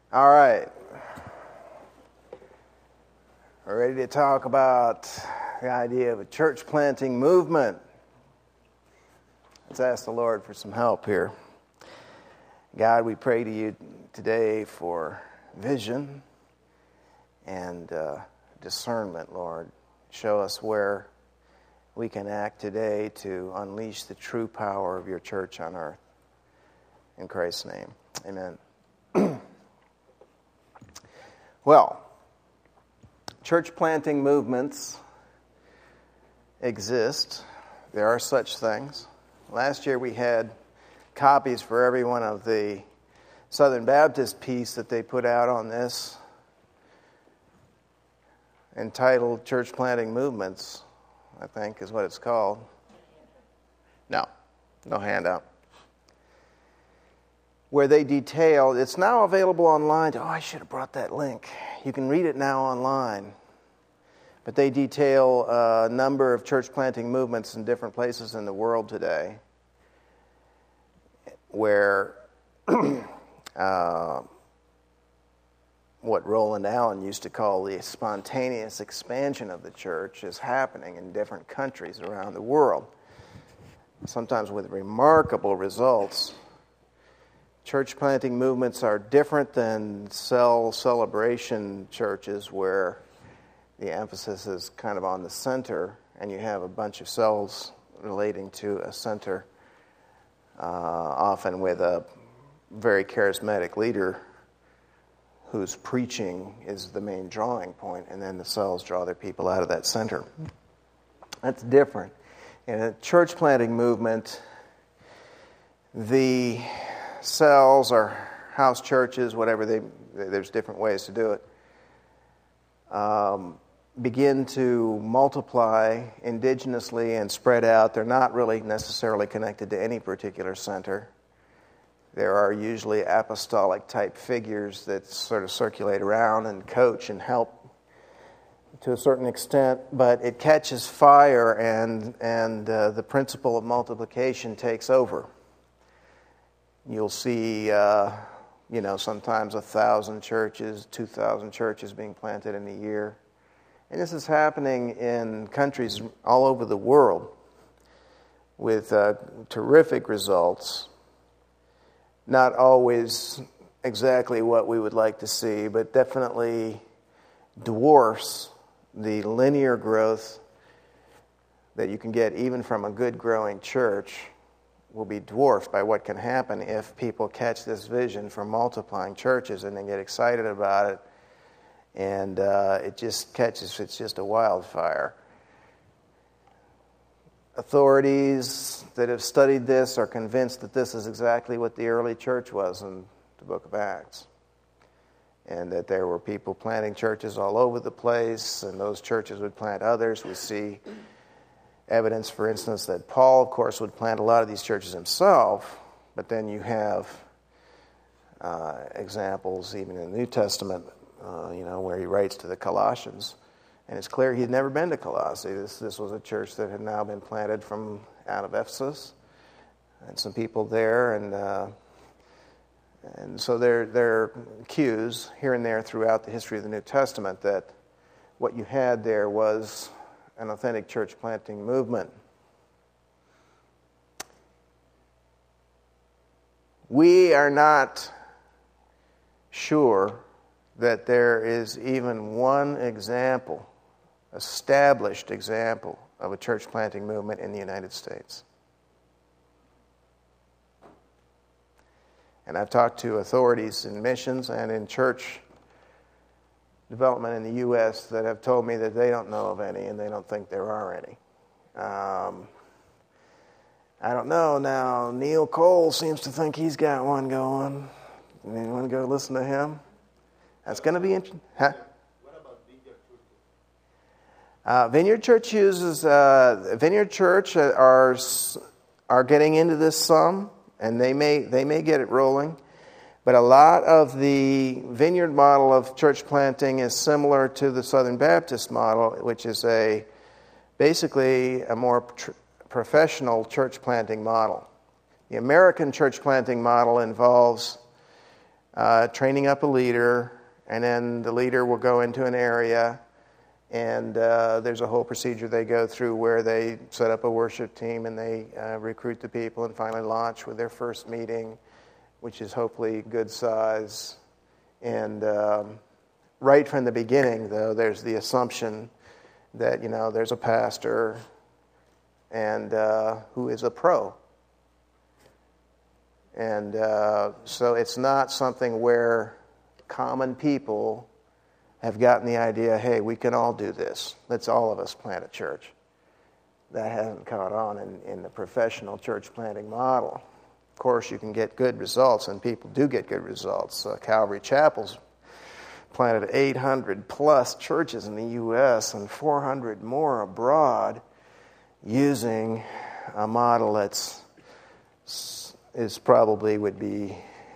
All right. We're ready to talk about the idea of a church planting movement. Let's ask the Lord for some help here. God, we pray to you today for vision and discernment, Lord. Show us where we can act today to unleash the true power of your church on earth. In Christ's name, amen. Well, church planting movements exist. There are such things. Last year we had copies for everyone of the Southern Baptist piece that they put out on this, entitled Church Planting Movements, I think is what it's called. No handout. Where they detail, it's now available online. Oh, I should have brought that link. You can read it now online. But they detail a number of church planting movements in different places in the world today where what Roland Allen used to call the spontaneous expansion of the church is happening in different countries around the world, sometimes with remarkable results. Church planting movements are different than cell celebration churches where the emphasis is kind of on the center and you have a bunch of cells relating to a center, often with a very charismatic leader whose preaching is the main drawing point, and then the cells draw their people out of that center. That's different. In a church planting movement, the cells or house churches, whatever there's different ways to do it, begin to multiply indigenously and spread out. They're not really necessarily connected to any particular center. There are usually apostolic type figures that sort of circulate around and coach and help to a certain extent, but it catches fire and the principle of multiplication takes over. You'll see, sometimes 1,000 churches, 2,000 churches being planted in a year. And this is happening in countries all over the world with terrific results. Not always exactly what we would like to see, but definitely dwarfs the linear growth that you can get even from a good growing church. Will be dwarfed by what can happen if people catch this vision for multiplying churches and they get excited about it, and it just catches, it's just a wildfire. Authorities that have studied this are convinced that this is exactly what the early church was in the book of Acts, and that there were people planting churches all over the place, and those churches would plant others. We see evidence, for instance, that Paul, of course, would plant a lot of these churches himself, but then you have examples even in the New Testament, where he writes to the Colossians, and it's clear he'd never been to Colossae. This was a church that had now been planted from out of Ephesus, and some people there, and so there are cues here and there throughout the history of the New Testament that what you had there was an authentic church planting movement. We are not sure that there is even one example, established example, of a church planting movement in the United States. And I've talked to authorities in missions and in church development in the U.S. that have told me that they don't know of any and they don't think there are any. I don't know. Now, Neil Cole seems to think he's got one going. You want to go listen to him? That's going to be interesting. Huh? What about Vineyard churches? Vineyard Church are getting into this some, and they may get it rolling. But a lot of the Vineyard model of church planting is similar to the Southern Baptist model, which is basically a more professional church planting model. The American church planting model involves training up a leader, and then the leader will go into an area, and there's a whole procedure they go through where they set up a worship team and they recruit the people and finally launch with their first meeting, which is hopefully good size. And right from the beginning, though, there's the assumption that, there's a pastor and who is a pro. And so it's not something where common people have gotten the idea, hey, we can all do this. Let's all of us plant a church. That hasn't caught on in the professional church planting model. Of course, you can get good results, and people do get good results. Calvary Chapel's planted 800 plus churches in the U.S. and 400 more abroad using a model that's would be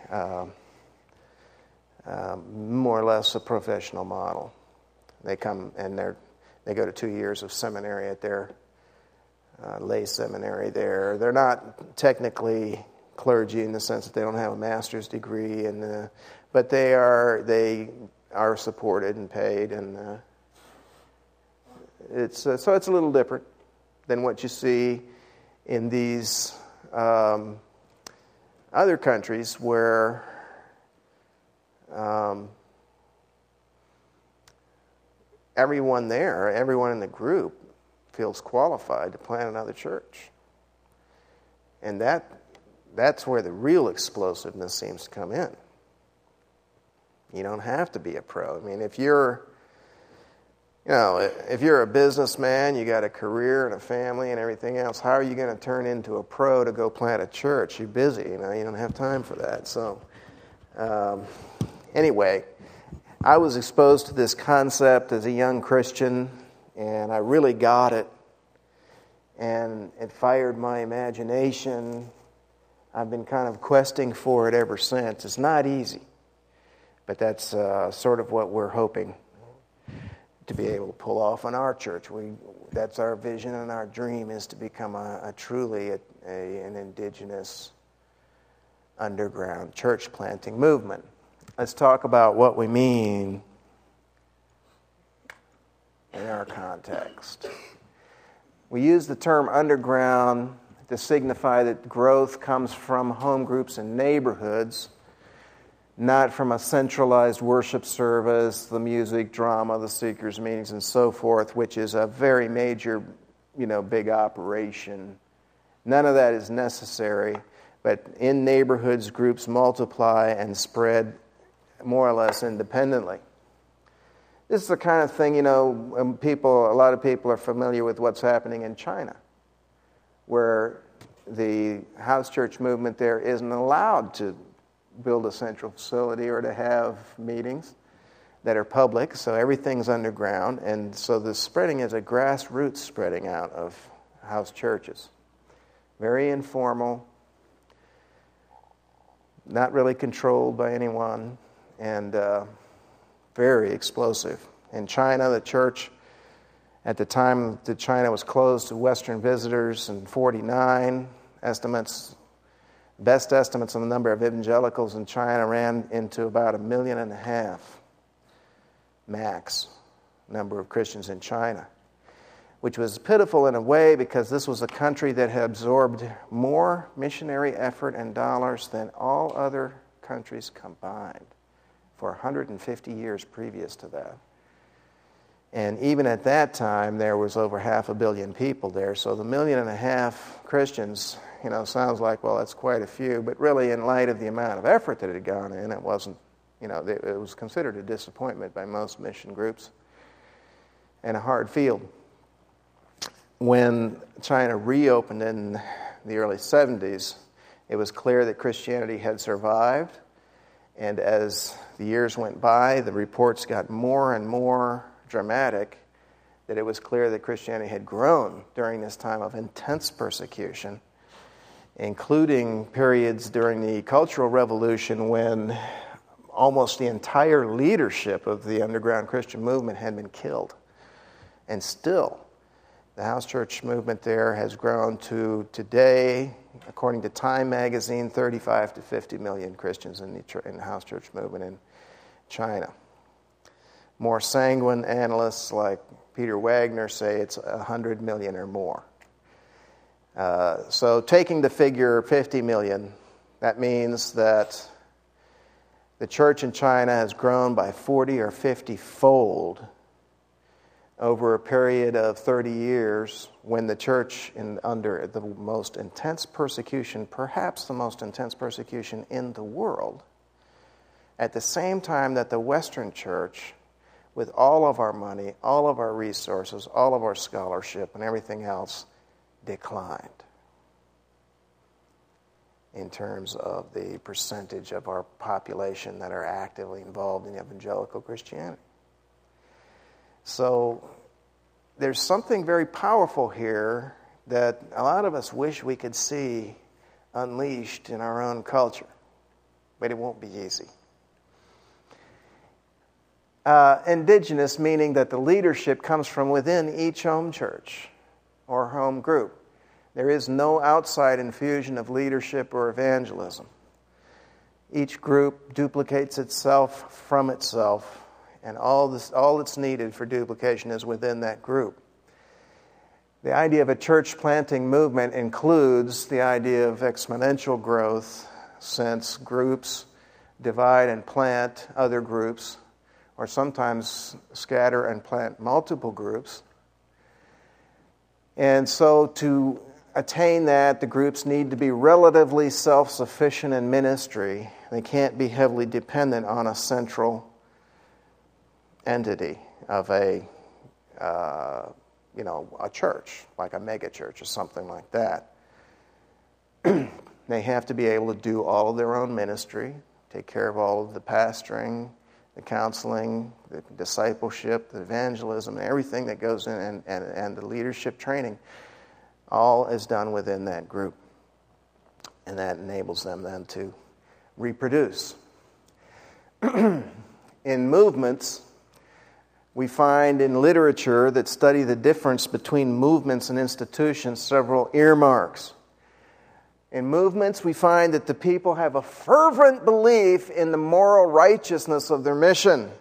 more or less a professional model. They come and they go to 2 years of seminary at their lay seminary there. They're not technically clergy in the sense that they don't have a master's degree, but they are supported and paid, and so it's a little different than what you see in these other countries where everyone in the group feels qualified to plant another church. And that's where the real explosiveness seems to come in. You don't have to be a pro. I mean, if you're a businessman, you got a career and a family and everything else, how are you going to turn into a pro to go plant a church? You're busy, you don't have time for that. So, anyway, I was exposed to this concept as a young Christian, and I really got it, and it fired my imagination. I've been kind of questing for it ever since. It's not easy, but that's sort of what we're hoping to be able to pull off in our church. That's our vision and our dream, is to become a truly an indigenous underground church planting movement. Let's talk about what we mean in our context. We use the term underground to signify that growth comes from home groups and neighborhoods, not from a centralized worship service, the music, drama, the seekers' meetings, and so forth, which is a very major, big operation. None of that is necessary, but in neighborhoods, groups multiply and spread more or less independently. This is the kind of thing, a lot of people are familiar with what's happening in China, where the house church movement there isn't allowed to build a central facility or to have meetings that are public, so everything's underground, and so the spreading is a grassroots spreading out of house churches. Very informal, not really controlled by anyone, and very explosive. In China, the church, at the time that China was closed to Western visitors in 1949, best estimates on the number of evangelicals in China ran into about 1.5 million max number of Christians in China, which was pitiful in a way because this was a country that had absorbed more missionary effort and dollars than all other countries combined for 150 years previous to that. And even at that time, there was over 500 million people there. So the 1.5 million Christians, sounds like, well, that's quite a few. But really, in light of the amount of effort that had gone in, it wasn't, it was considered a disappointment by most mission groups and a hard field. When China reopened in the early 70s, it was clear that Christianity had survived. And as the years went by, the reports got more and more dramatic, that it was clear that Christianity had grown during this time of intense persecution, including periods during the Cultural Revolution when almost the entire leadership of the underground Christian movement had been killed. And still, the house church movement there has grown to today according to Time magazine, 35 to 50 million Christians in the house church movement in China. More sanguine analysts like Peter Wagner say it's 100 million or more. So taking the figure 50 million, that means that the church in China has grown by 40 or 50-fold over a period of 30 years when the church, under the most intense persecution, perhaps the most intense persecution in the world, at the same time that the Western church, with all of our money, all of our resources, all of our scholarship, and everything else, declined in terms of the percentage of our population that are actively involved in evangelical Christianity. So there's something very powerful here that a lot of us wish we could see unleashed in our own culture, but it won't be easy. Indigenous, meaning that the leadership comes from within each home church or home group. There is no outside infusion of leadership or evangelism. Each group duplicates itself from itself, and all that's needed for duplication is within that group. The idea of a church planting movement includes the idea of exponential growth, since groups divide and plant other groups, or sometimes scatter and plant multiple groups. And so to attain that, the groups need to be relatively self-sufficient in ministry. They can't be heavily dependent on a central entity of a church, like a mega church or something like that. They have to be able to do all of their own ministry, take care of all of the pastoring, the counseling, the discipleship, the evangelism, and everything that goes in, and the leadership training. All is done within that group. And that enables them then to reproduce. In movements, we find in literature that study the difference between movements and institutions several earmarks. In movements, we find that the people have a fervent belief in the moral righteousness of their mission.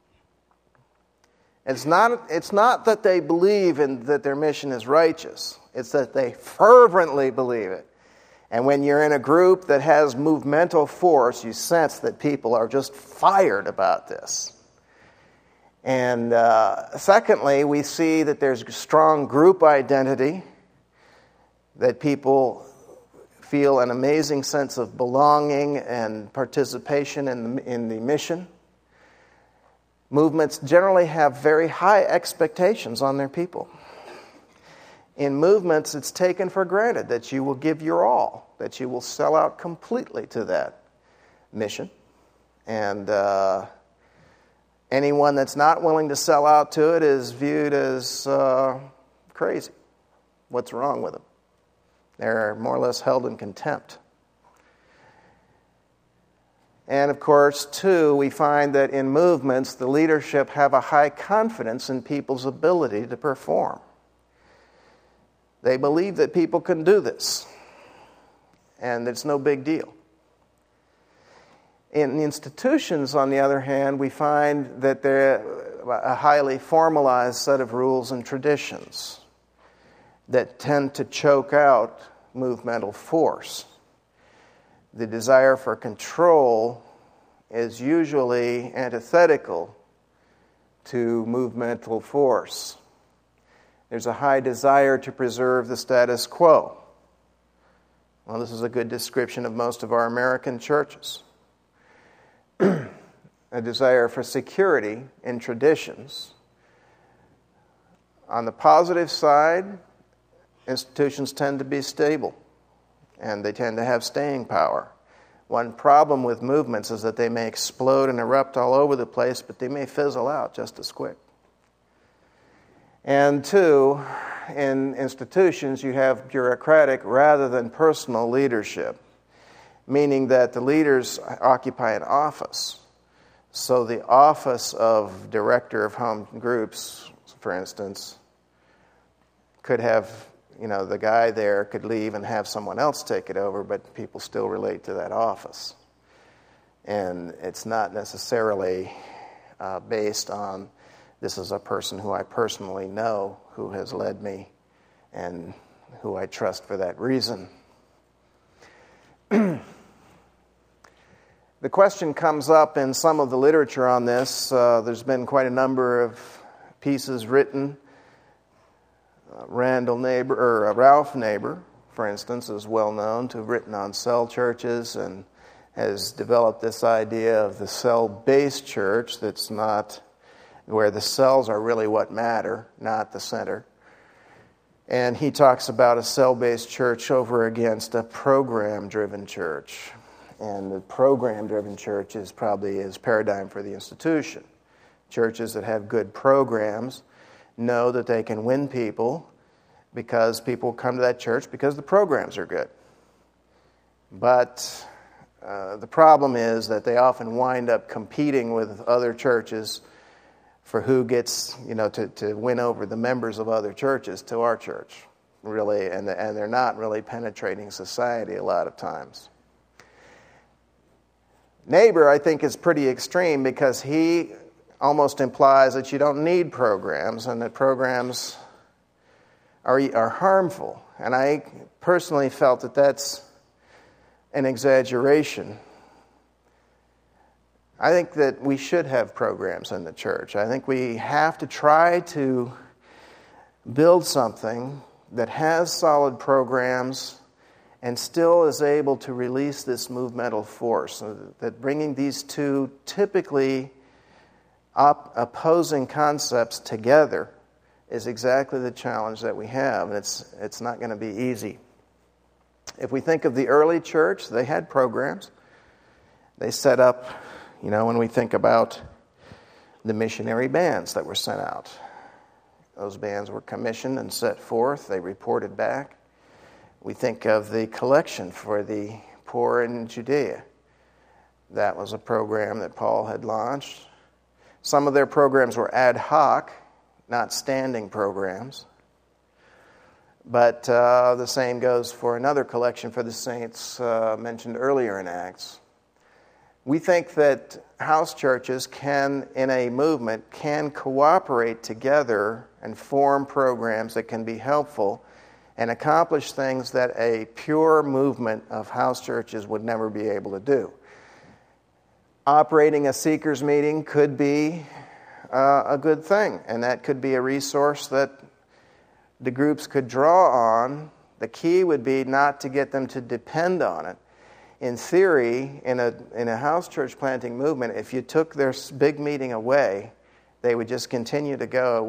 It's not that they believe that their mission is righteous. It's that they fervently believe it. And when you're in a group that has movemental force, you sense that people are just fired about this. And secondly, we see that there's strong group identity, that people feel an amazing sense of belonging and participation in the mission. Movements generally have very high expectations on their people. In movements, it's taken for granted that you will give your all, that you will sell out completely to that mission. And anyone that's not willing to sell out to it is viewed as crazy. What's wrong with them? They're more or less held in contempt. And of course, too, we find that in movements, the leadership have a high confidence in people's ability to perform. They believe that people can do this, and it's no big deal. In institutions, on the other hand, we find that they're a highly formalized set of rules and traditions that tend to choke out movemental force. The desire for control is usually antithetical to movemental force. There's a high desire to preserve the status quo. Well, this is a good description of most of our American churches. A desire for security in traditions. On the positive side, institutions tend to be stable, and they tend to have staying power. One problem with movements is that they may explode and erupt all over the place, but they may fizzle out just as quick. And two, in institutions, you have bureaucratic rather than personal leadership, meaning that the leaders occupy an office. So the office of director of home groups, for instance, could have the guy there could leave and have someone else take it over, but people still relate to that office. And it's not necessarily based on, this is a person who I personally know who has led me and who I trust for that reason. The question comes up in some of the literature on this. There's been quite a number of pieces written. Ralph Neighbor, for instance, is well known to have written on cell churches and has developed this idea of the cell-based church that's not where the cells are really what matter, not the center. And he talks about a cell-based church over against a program-driven church. And the program-driven church is probably his paradigm for the institution. Churches that have good programs know that they can win people because people come to that church because the programs are good. But the problem is that they often wind up competing with other churches for who gets, to win over the members of other churches to our church, really, and they're not really penetrating society a lot of times. Neighbor, I think, is pretty extreme because he almost implies that you don't need programs and that programs are harmful. And I personally felt that that's an exaggeration. I think that we should have programs in the church. I think we have to try to build something that has solid programs and still is able to release this movemental force. That bringing these two typically opposing concepts together is exactly the challenge that we have, and it's not going to be easy. If we think of the early church, they had programs. They set up, when we think about the missionary bands that were sent out. Those bands were commissioned and set forth. They reported back. We think of the collection for the poor in Judea. That was a program that Paul had launched. Some of their programs were ad hoc, not standing programs. But the same goes for another collection for the saints mentioned earlier in Acts. We think that house churches in a movement, can cooperate together and form programs that can be helpful and accomplish things that a pure movement of house churches would never be able to do. Operating a seekers meeting could be a good thing, and that could be a resource that the groups could draw on. The key would be not to get them to depend on it. In theory, in a house church planting movement, if you took their big meeting away, they would just continue to go.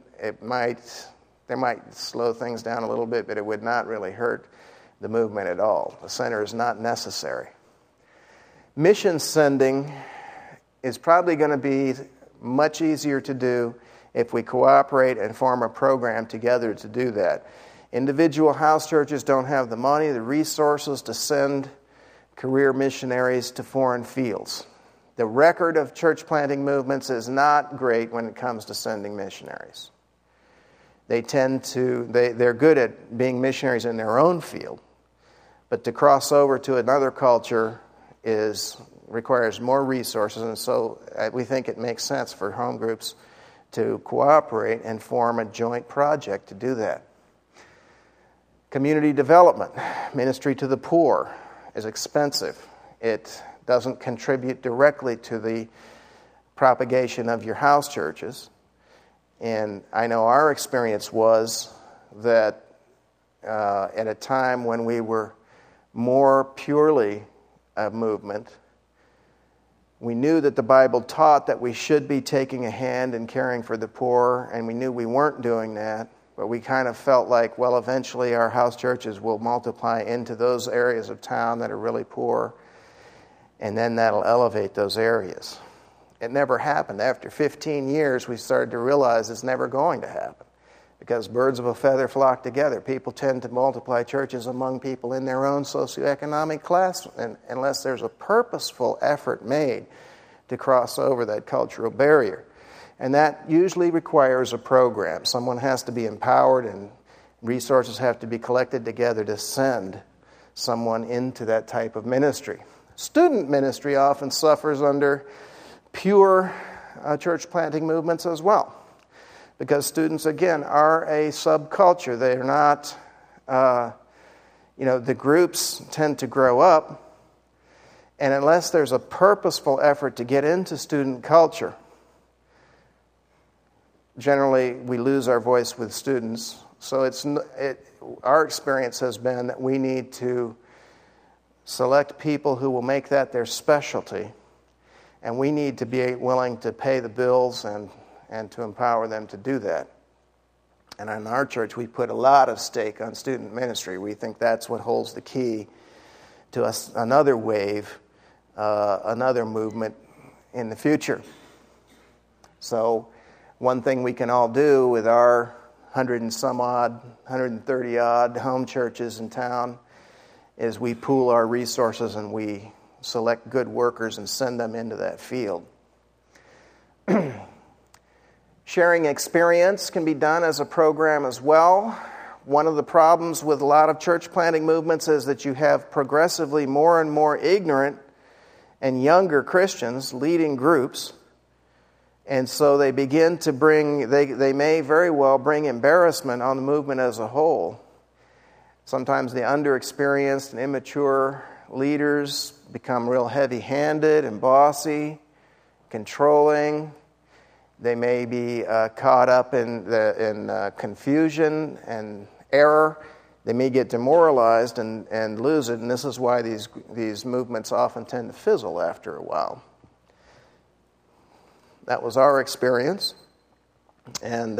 They might slow things down a little bit, but it would not really hurt the movement at all. The center is not necessary. Mission sending is probably going to be much easier to do if we cooperate and form a program together to do that. Individual house churches don't have the money, the resources to send career missionaries to foreign fields. The record of church planting movements is not great when it comes to sending missionaries. They're good at being missionaries in their own field, but to cross over to another culture requires more resources, and so we think it makes sense for home groups to cooperate and form a joint project to do that. Community development, ministry to the poor, is expensive. It doesn't contribute directly to the propagation of your house churches. And I know our experience was that at a time when we were more purely a movement, we knew that the Bible taught that we should be taking a hand in caring for the poor, and we knew we weren't doing that, but we kind of felt like, well, eventually our house churches will multiply into those areas of town that are really poor, and then that'll elevate those areas. It never happened. After 15 years, we started to realize it's never going to happen, because birds of a feather flock together. People tend to multiply churches among people in their own socioeconomic class, unless there's a purposeful effort made to cross over that cultural barrier. And that usually requires a program. Someone has to be empowered Resources have to be collected together to send someone into that type of ministry. Student ministry often suffers under pure church planting movements as well, because students, again, are a subculture. They're not, the groups tend to grow up, and unless there's a purposeful effort to get into student culture, generally we lose our voice with students. So our experience has been that we need to select people who will make that their specialty, and we need to be willing to pay the bills and to empower them to do that. And in our church, we put a lot of stake on student ministry. We think that's what holds the key to another wave, another movement in the future. So one thing we can all do with our 130 odd home churches in town is we pool our resources and we select good workers and send them into that field. Sharing experience can be done as a program as well. One of the problems with a lot of church planting movements is that you have progressively more and more ignorant and younger Christians leading groups. And so they begin to they may very well bring embarrassment on the movement as a whole. Sometimes the underexperienced and immature leaders become real heavy-handed and bossy, controlling. They may be caught up in confusion and error. They may get demoralized and lose it, and this is why these movements often tend to fizzle after a while. That was our experience, and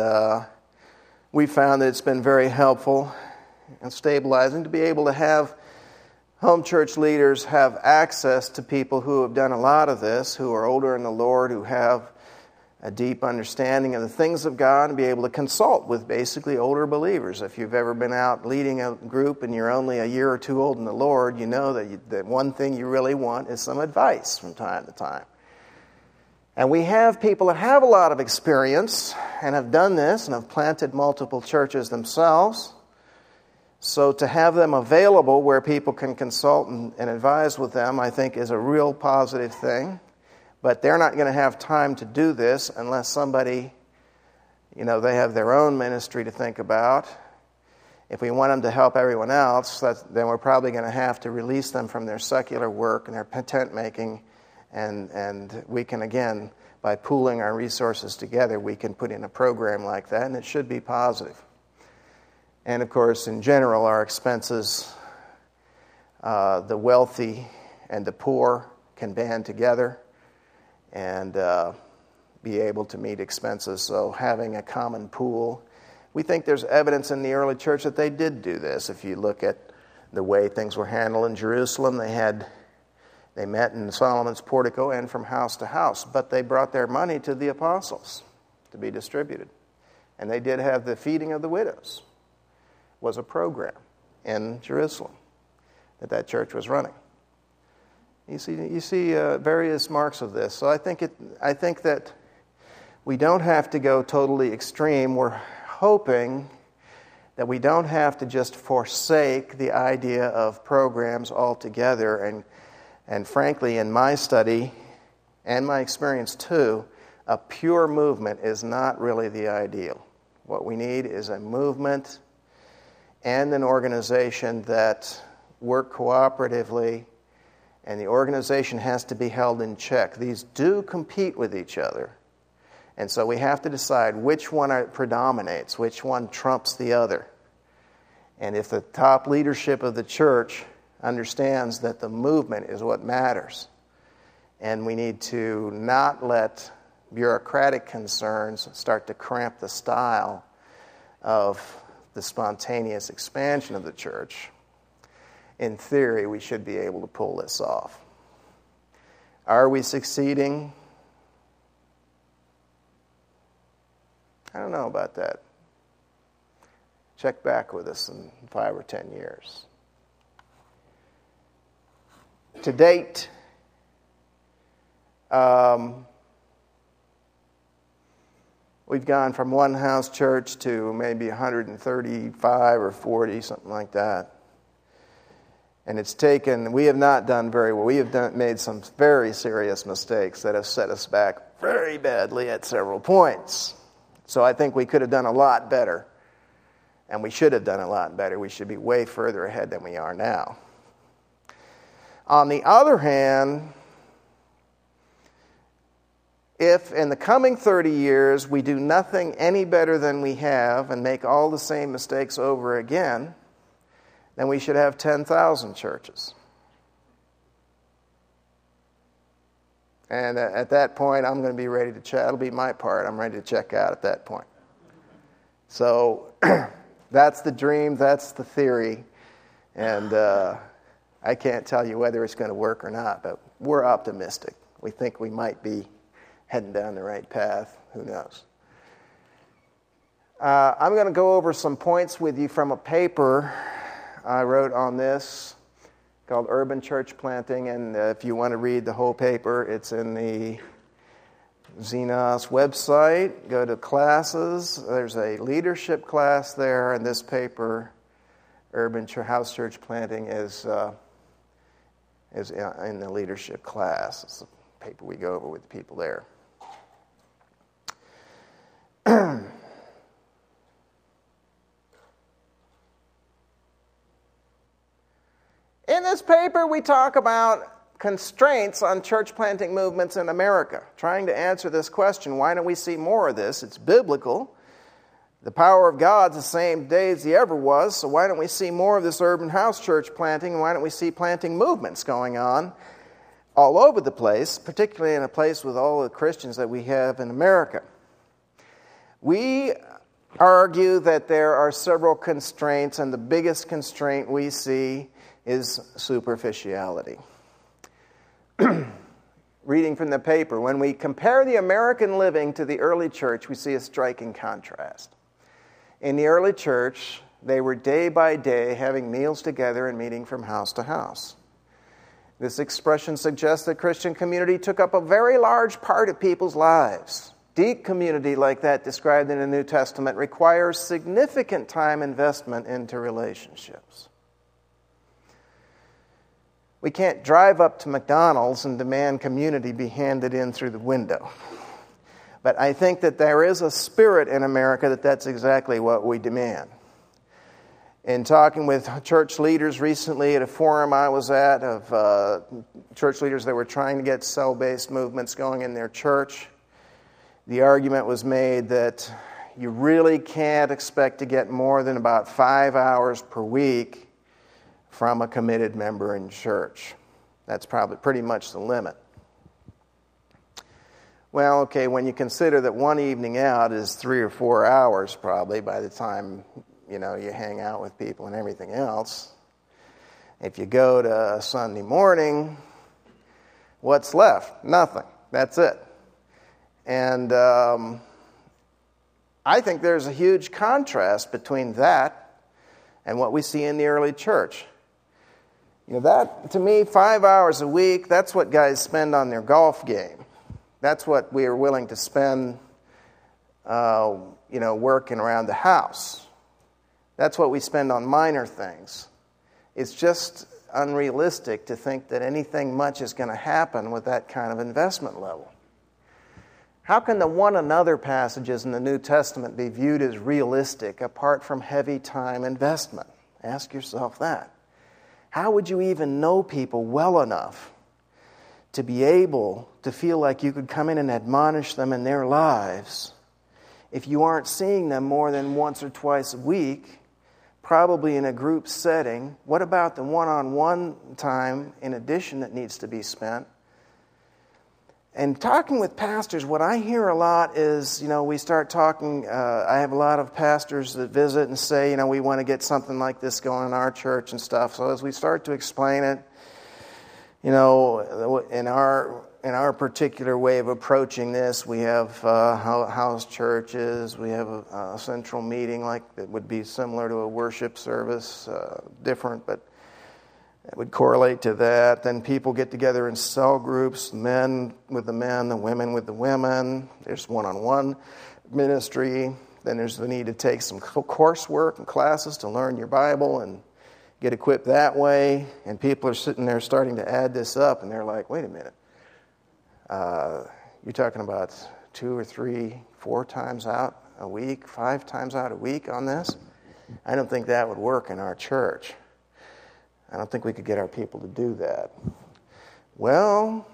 we found that it's been very helpful and stabilizing to be able to have home church leaders have access to people who have done a lot of this, who are older in the Lord, who have a deep understanding of the things of God, and be able to consult with basically older believers. If you've ever been out leading a group and you're only a year or two old in the Lord, you know that one thing you really want is some advice from time to time. And we have people that have a lot of experience and have done this and have planted multiple churches themselves. So to have them available where people can consult and advise with them, I think, is a real positive thing. But they're not going to have time to do this unless somebody, they have their own ministry to think about. If we want them to help everyone else, then we're probably going to have to release them from their secular work and their tent making. And we can, again, by pooling our resources together, we can put in a program like that, and it should be positive. And, of course, in general, our expenses, the wealthy and the poor can band together and be able to meet expenses. So having a common pool, we think there's evidence in the early church that they did do this. If you look at the way things were handled in Jerusalem, they met in Solomon's portico and from house to house, but they brought their money to the apostles to be distributed. And they did have the feeding of the widows, was a program in Jerusalem that church was running. You see various marks of this. So I think that we don't have to go totally extreme. We're hoping that we don't have to just forsake the idea of programs altogether. And frankly, in my study and my experience too, a pure movement is not really the ideal. What we need is a movement and an organization that work cooperatively, and the organization has to be held in check. These do compete with each other. And so we have to decide which one predominates, which one trumps the other. And if the top leadership of the church understands that the movement is what matters, and we need to not let bureaucratic concerns start to cramp the style of the spontaneous expansion of the church, in theory, we should be able to pull this off. Are we succeeding? I don't know about that. Check back with us in 5 or 10 years. To date, We've gone from one house church to maybe 135 or 40, something like that. And we have not done very well. We have made some very serious mistakes that have set us back very badly at several points. So I think we could have done a lot better. And we should have done a lot better. We should be way further ahead than we are now. On the other hand, if in the coming 30 years we do nothing any better than we have and make all the same mistakes over again, then we should have 10,000 churches. And at that point, I'm going to be ready to check. That'll be my part. I'm ready to check out at that point. So that's the dream. That's the theory. And I can't tell you whether it's going to work or not, but we're optimistic. We think we might be heading down the right path. Who knows? I'm going to go over some points with you from a paper I wrote on this called Urban Church Planting, and if you want to read the whole paper, it's in the Xenos website. Go to classes. There's a leadership class there, and this paper, Urban House Church Planting, is in the leadership class. It's the paper we go over with the people there. In this paper, we talk about constraints on church planting movements in America, trying to answer this question, why don't we see more of this? It's biblical. The power of God's the same today as He ever was, so why don't we see more of this urban house church planting, and why don't we see planting movements going on all over the place, particularly in a place with all the Christians that we have in America? We argue that there are several constraints, and the biggest constraint we see is superficiality. Reading from the paper, when we compare the American living to the early church, we see a striking contrast. In the early church, they were day by day having meals together and meeting from house to house. This expression suggests that Christian community took up a very large part of people's lives. Deep community like that described in the New Testament requires significant time investment into relationships. We can't drive up to McDonald's and demand community be handed in through the window. But I think that there is a spirit in America that's exactly what we demand. In talking with church leaders recently at a forum I was at of church leaders that were trying to get cell-based movements going in their church, the argument was made that you really can't expect to get more than about 5 hours per week from a committed member in church. That's probably pretty much the limit. Well, okay, when you consider that one evening out is 3 or 4 hours probably by the time, you hang out with people and everything else. If you go to Sunday morning, what's left? Nothing. That's it. And I think there's a huge contrast between that and what we see in the early church. That, to me, 5 hours a week, that's what guys spend on their golf game. That's what we are willing to spend, working around the house. That's what we spend on minor things. It's just unrealistic to think that anything much is going to happen with that kind of investment level. How can the one another passages in the New Testament be viewed as realistic apart from heavy time investment? Ask yourself that. How would you even know people well enough to be able to feel like you could come in and admonish them in their lives if you aren't seeing them more than once or twice a week, probably in a group setting? What about the one-on-one time in addition that needs to be spent? And talking with pastors, what I hear a lot is, we start talking, I have a lot of pastors that visit and say, we want to get something like this going in our church and stuff. So as we start to explain it, in our particular way of approaching this, we have house churches, we have a central meeting like that would be similar to a worship service, different, but That would correlate to that. Then people get together in cell groups, men with the men, the women with the women. There's one-on-one ministry. Then there's the need to take some coursework and classes to learn your Bible and get equipped that way. And people are sitting there starting to add this up, and they're like, wait a minute. You're talking about 2 or 3, 4 times out a week, 5 times out a week on this? I don't think that would work in our church. I don't think we could get our people to do that. Well,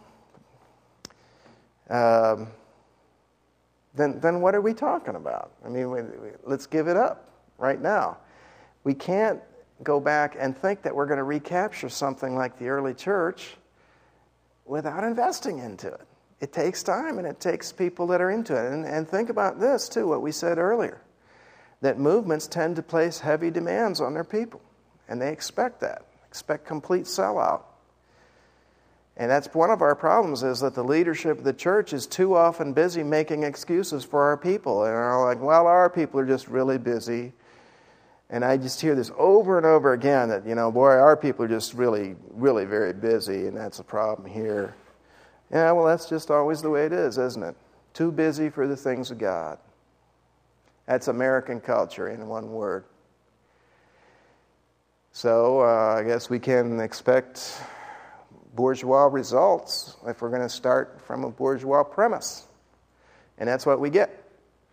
then what are we talking about? I mean, let's give it up right now. We can't go back and think that we're going to recapture something like the early church without investing into it. It takes time, and it takes people that are into it. And think about this, too, what we said earlier, that movements tend to place heavy demands on their people, and they expect that. Expect complete sellout. And that's one of our problems, is that the leadership of the church is too often busy making excuses for our people. And they're like, well, our people are just really busy. And I just hear this over and over again that, boy, our people are just really, really very busy, and that's a problem here. Yeah, well, that's just always the way it is, isn't it? Too busy for the things of God. That's American culture in one word. So I guess we can expect bourgeois results if we're going to start from a bourgeois premise. And that's what we get.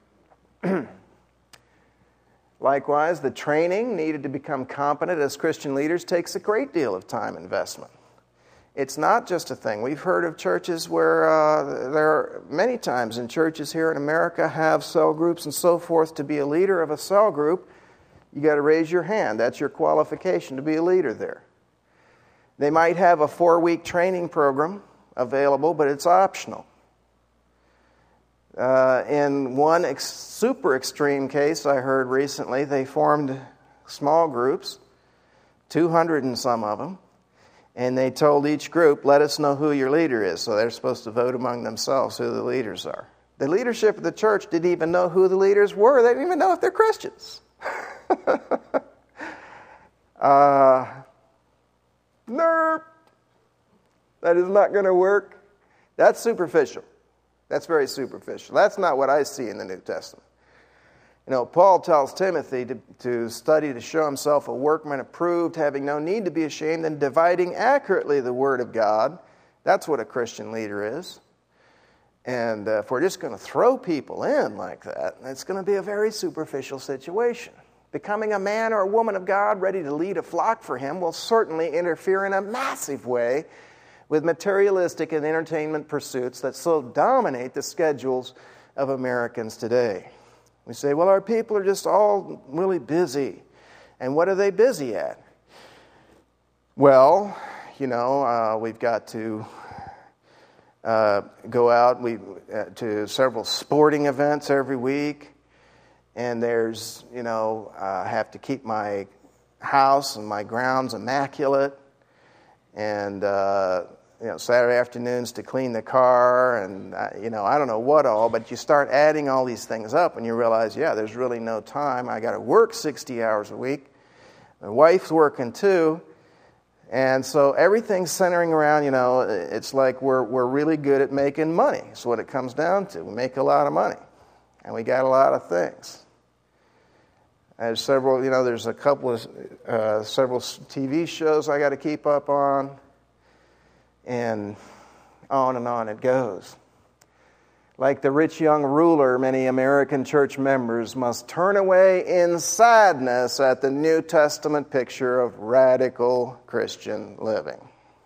Likewise, the training needed to become competent as Christian leaders takes a great deal of time investment. It's not just a thing. We've heard of churches where there are many times in churches here in America have cell groups and so forth. To be a leader of a cell group, you got to raise your hand. That's your qualification to be a leader there. They might have a 4-week training program available, but it's optional. In one super extreme case I heard recently, they formed small groups, 200 and some of them, and they told each group, let us know who your leader is. So they're supposed to vote among themselves who the leaders are. The leadership of the church didn't even know who the leaders were. They didn't even know if they're Christians. Nerp. That is not going to work. That's superficial. That's very superficial. That's not what I see in the New Testament. Paul tells Timothy to study to show himself a workman approved, having no need to be ashamed, and dividing accurately the Word of God. That's what a Christian leader is. And if we're just going to throw people in like that, it's going to be a very superficial situation. Becoming a man or a woman of God ready to lead a flock for Him will certainly interfere in a massive way with materialistic and entertainment pursuits that so dominate the schedules of Americans today. We say, well, our people are just all really busy. And what are they busy at? Well, we've got to go out to several sporting events every week. And there's, I have to keep my house and my grounds immaculate. And, Saturday afternoons to clean the car. And, I don't know what all. But you start adding all these things up and you realize, there's really no time. I got to work 60 hours a week. My wife's working too. And so everything's centering around, it's like we're really good at making money. That's what it comes down to. We make a lot of money. And we got a lot of things. There's several, there's a couple of, several TV shows I got to keep up on. And on it goes. Like the rich young ruler, many American church members must turn away in sadness at the New Testament picture of radical Christian living.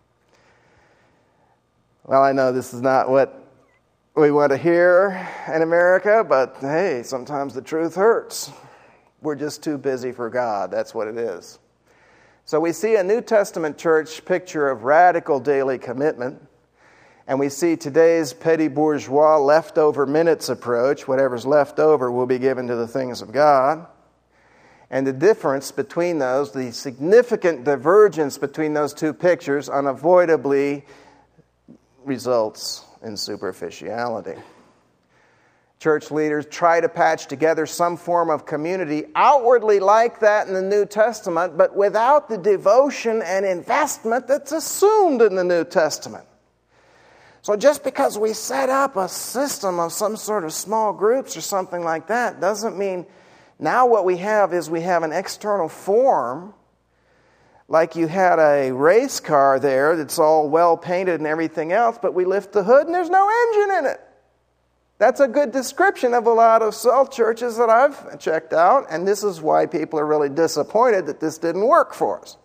Well, I know this is not what we want to hear in America, but hey, sometimes the truth hurts. We're just too busy for God. That's what it is. So we see a New Testament church picture of radical daily commitment, and we see today's petty bourgeois leftover minutes approach. Whatever's left over will be given to the things of God. And the difference between those, the significant divergence between those two pictures, unavoidably results in superficiality. church leaders try to patch together some form of community outwardly like that in the New Testament, but without the devotion and investment that's assumed in the New Testament. So just because we set up a system of some sort of small groups or something like that doesn't mean now what we have is we have an external form, like you had a race car there that's all well painted and everything else, but we lift the hood and there's no engine in it. That's a good description of a lot of cell churches that I've checked out, and this is why people are really disappointed that this didn't work for us.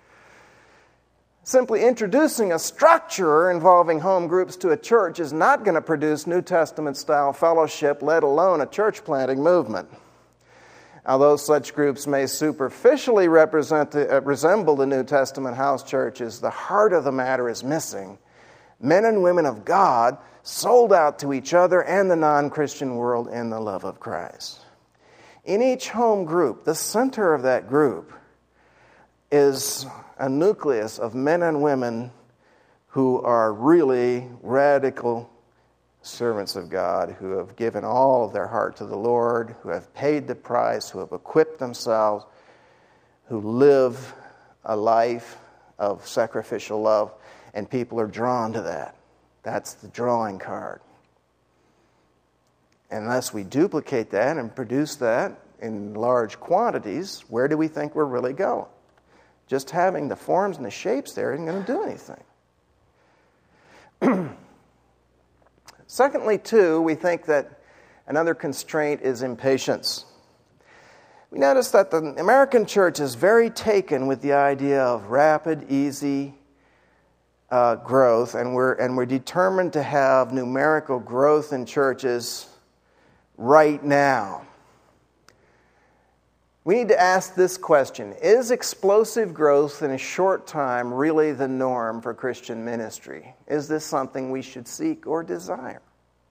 Simply introducing a structure involving home groups to a church is not going to produce New Testament-style fellowship, let alone a church-planting movement. Although such groups may superficially resemble the New Testament house churches, the heart of the matter is missing. Men and women of God sold out to each other and the non-Christian world in the love of Christ. In each home group, the center of that group is a nucleus of men and women who are really radical servants of God, who have given all of their heart to the Lord, who have paid the price, who have equipped themselves, who live a life of sacrificial love, and people are drawn to that. That's the drawing card. Unless we duplicate that and produce that in large quantities, where do we think we're really going? Just having the forms and the shapes there isn't going to do anything. Secondly, too, we think that another constraint is impatience. We notice that the American church is very taken with the idea of rapid, easy growth, and we're determined to have numerical growth in churches right now. We need to ask this question: is explosive growth in a short time really the norm for Christian ministry? Is this something we should seek or desire?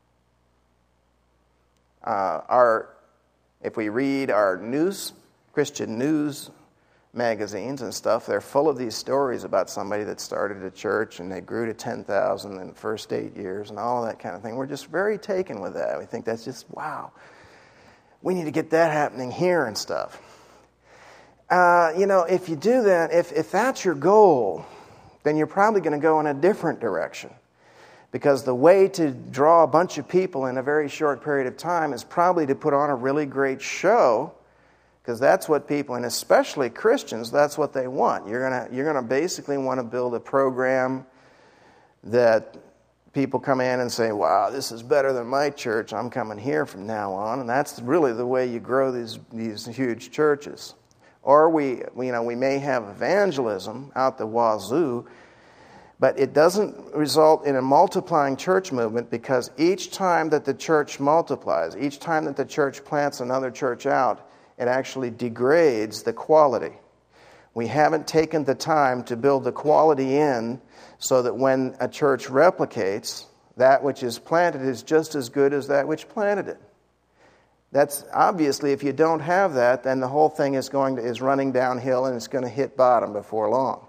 If we read our Christian news magazines and stuff, they're full of these stories about somebody that started a church and they grew to 10,000 in the first 8 years and all that kind of thing. We're just very taken with that. We think that's just, wow, we need to get that happening here and stuff. If you do that, if that's your goal, then you're probably going to go in a different direction. Because the way to draw a bunch of people in a very short period of time is probably to put on a really great show, because that's what people, and especially Christians, that's what they want. You're gonna basically want to build a program that people come in and say, wow, this is better than my church, I'm coming here from now on. And that's really the way you grow these huge churches. Or we may have evangelism out the wazoo, but it doesn't result in a multiplying church movement, because each time that the church multiplies, each time that the church plants another church out, it actually degrades the quality. We haven't taken the time to build the quality in so that when a church replicates, that which is planted is just as good as that which planted it. That's obviously, if you don't have that, then the whole thing is running downhill and it's going to hit bottom before long.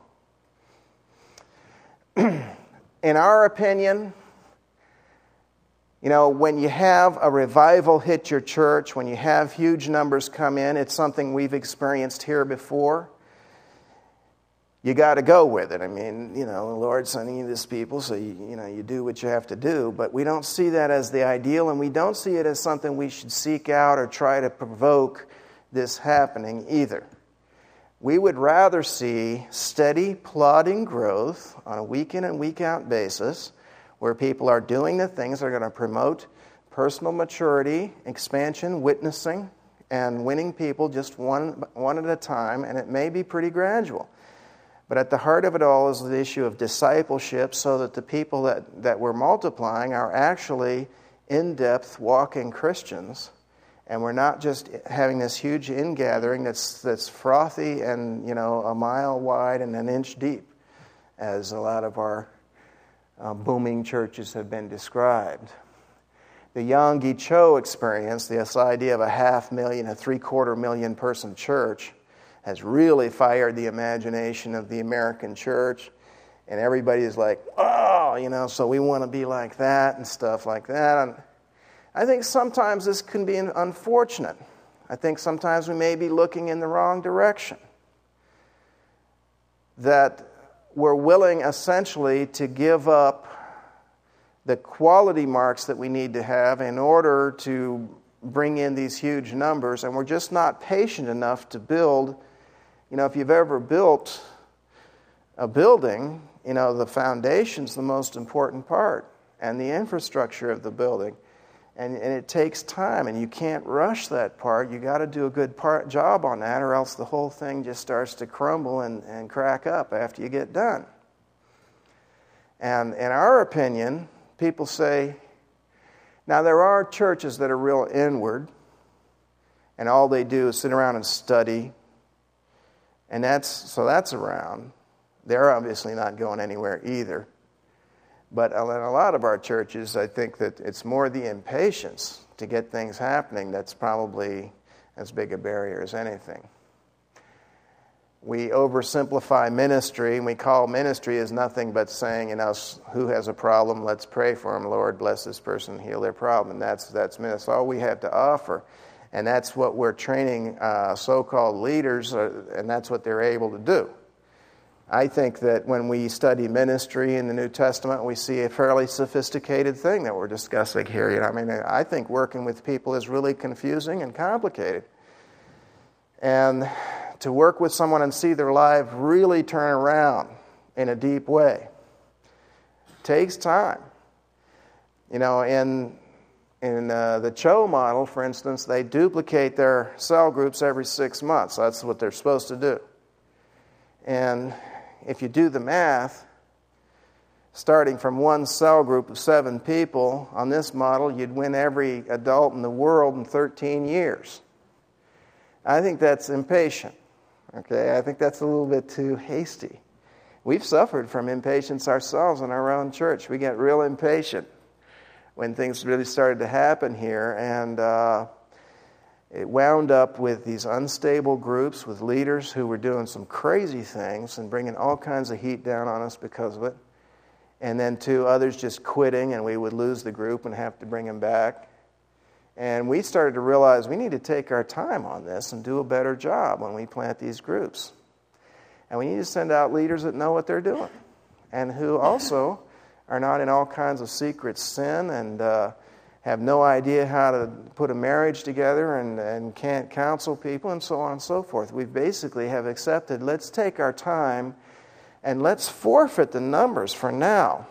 In our opinion, when you have a revival hit your church, when you have huge numbers come in, it's something we've experienced here before. You got to go with it. I mean, the Lord's sending you these people, so you do what you have to do. But we don't see that as the ideal, and we don't see it as something we should seek out or try to provoke this happening either. We would rather see steady, plodding growth on a week-in and week-out basis, where people are doing the things that are going to promote personal maturity, expansion, witnessing, and winning people just one at a time, and it may be pretty gradual. But at the heart of it all is the issue of discipleship, so that the people that we're multiplying are actually in-depth walking Christians. And we're not just having this huge ingathering that's frothy and, a mile wide and an inch deep, as a lot of our booming churches have been described. The Yonggi Cho experience, this idea of a 500,000, a 750,000 person church, has really fired the imagination of the American church. And everybody is like, oh, so we want to be like that and stuff like that. And I think sometimes this can be unfortunate. I think sometimes we may be looking in the wrong direction. That we're willing essentially to give up the quality marks that we need to have in order to bring in these huge numbers, and we're just not patient enough to build. If you've ever built a building, the foundation's the most important part, and the infrastructure of the building. And it takes time, and you can't rush that part. You got to do a good job on that, or else the whole thing just starts to crumble and crack up after you get done. And in our opinion, people say, now there are churches that are real inward, and all they do is sit around and study, and that's around. They're obviously not going anywhere either. But in a lot of our churches, I think that it's more the impatience to get things happening that's probably as big a barrier as anything. We oversimplify ministry, and we call ministry as nothing but saying, who has a problem, let's pray for them. Lord, bless this person, heal their problem. And that's all we have to offer. And that's what we're training so-called leaders, and that's what they're able to do. I think that when we study ministry in the New Testament, we see a fairly sophisticated thing that we're discussing here. I think working with people is really confusing and complicated. And to work with someone and see their life really turn around in a deep way takes time. In the Cho model, for instance, they duplicate their cell groups every 6 months. That's what they're supposed to do. And if you do the math, starting from one cell group of 7 people on this model, you'd win every adult in the world in 13 years. I think that's impatient. Okay, I think that's a little bit too hasty. We've suffered from impatience ourselves in our own church. We get real impatient when things really started to happen here, and it wound up with these unstable groups with leaders who were doing some crazy things and bringing all kinds of heat down on us because of it. And then others just quitting, and we would lose the group and have to bring them back. And we started to realize we need to take our time on this and do a better job when we plant these groups. And we need to send out leaders that know what they're doing and who also are not in all kinds of secret sin and have no idea how to put a marriage together and can't counsel people and so on and so forth. We basically have accepted, let's take our time and let's forfeit the numbers for now,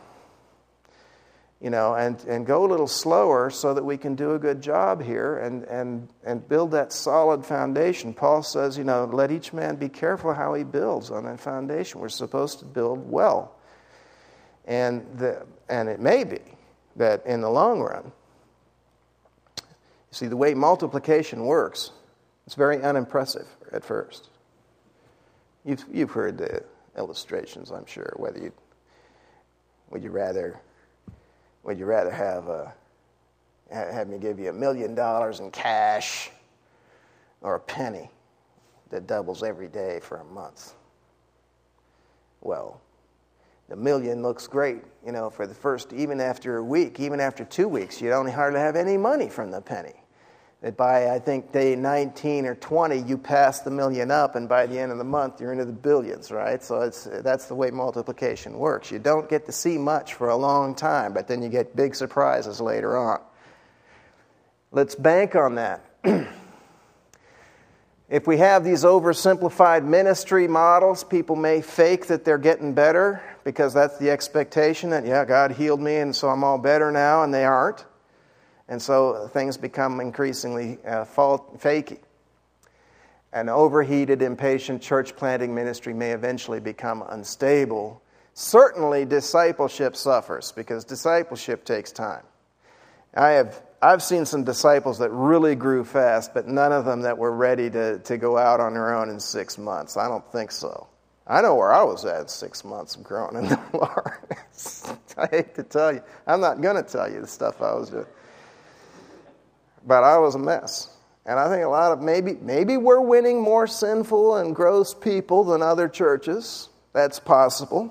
and go a little slower so that we can do a good job here and build that solid foundation. Paul says, let each man be careful how he builds on that foundation. We're supposed to build well. And it may be that in the long run, you see, the way multiplication works, it's very unimpressive at first. You've heard the illustrations, I'm sure. Would you rather have me give you $1 million in cash or a penny that doubles every day for a month? Well, the million looks great, for the first, even after a week, even after 2 weeks, you don't hardly have any money from the penny. That by, I think, day 19 or 20, you pass the million up, and by the end of the month, you're into the billions, right? So that's the way multiplication works. You don't get to see much for a long time, but then you get big surprises later on. Let's bank on that. If we have these oversimplified ministry models, people may fake that they're getting better because that's the expectation that, God healed me and so I'm all better now, and they aren't. And so things become increasingly fakey. An overheated, impatient church planting ministry may eventually become unstable. Certainly discipleship suffers because discipleship takes time. I've seen some disciples that really grew fast, but none of them that were ready to go out on their own in 6 months. I don't think so. I know where I was at 6 months of growing in the Lord. I hate to tell you. I'm not going to tell you the stuff I was doing. But I was a mess. And I think a lot of maybe we're winning more sinful and gross people than other churches. That's possible.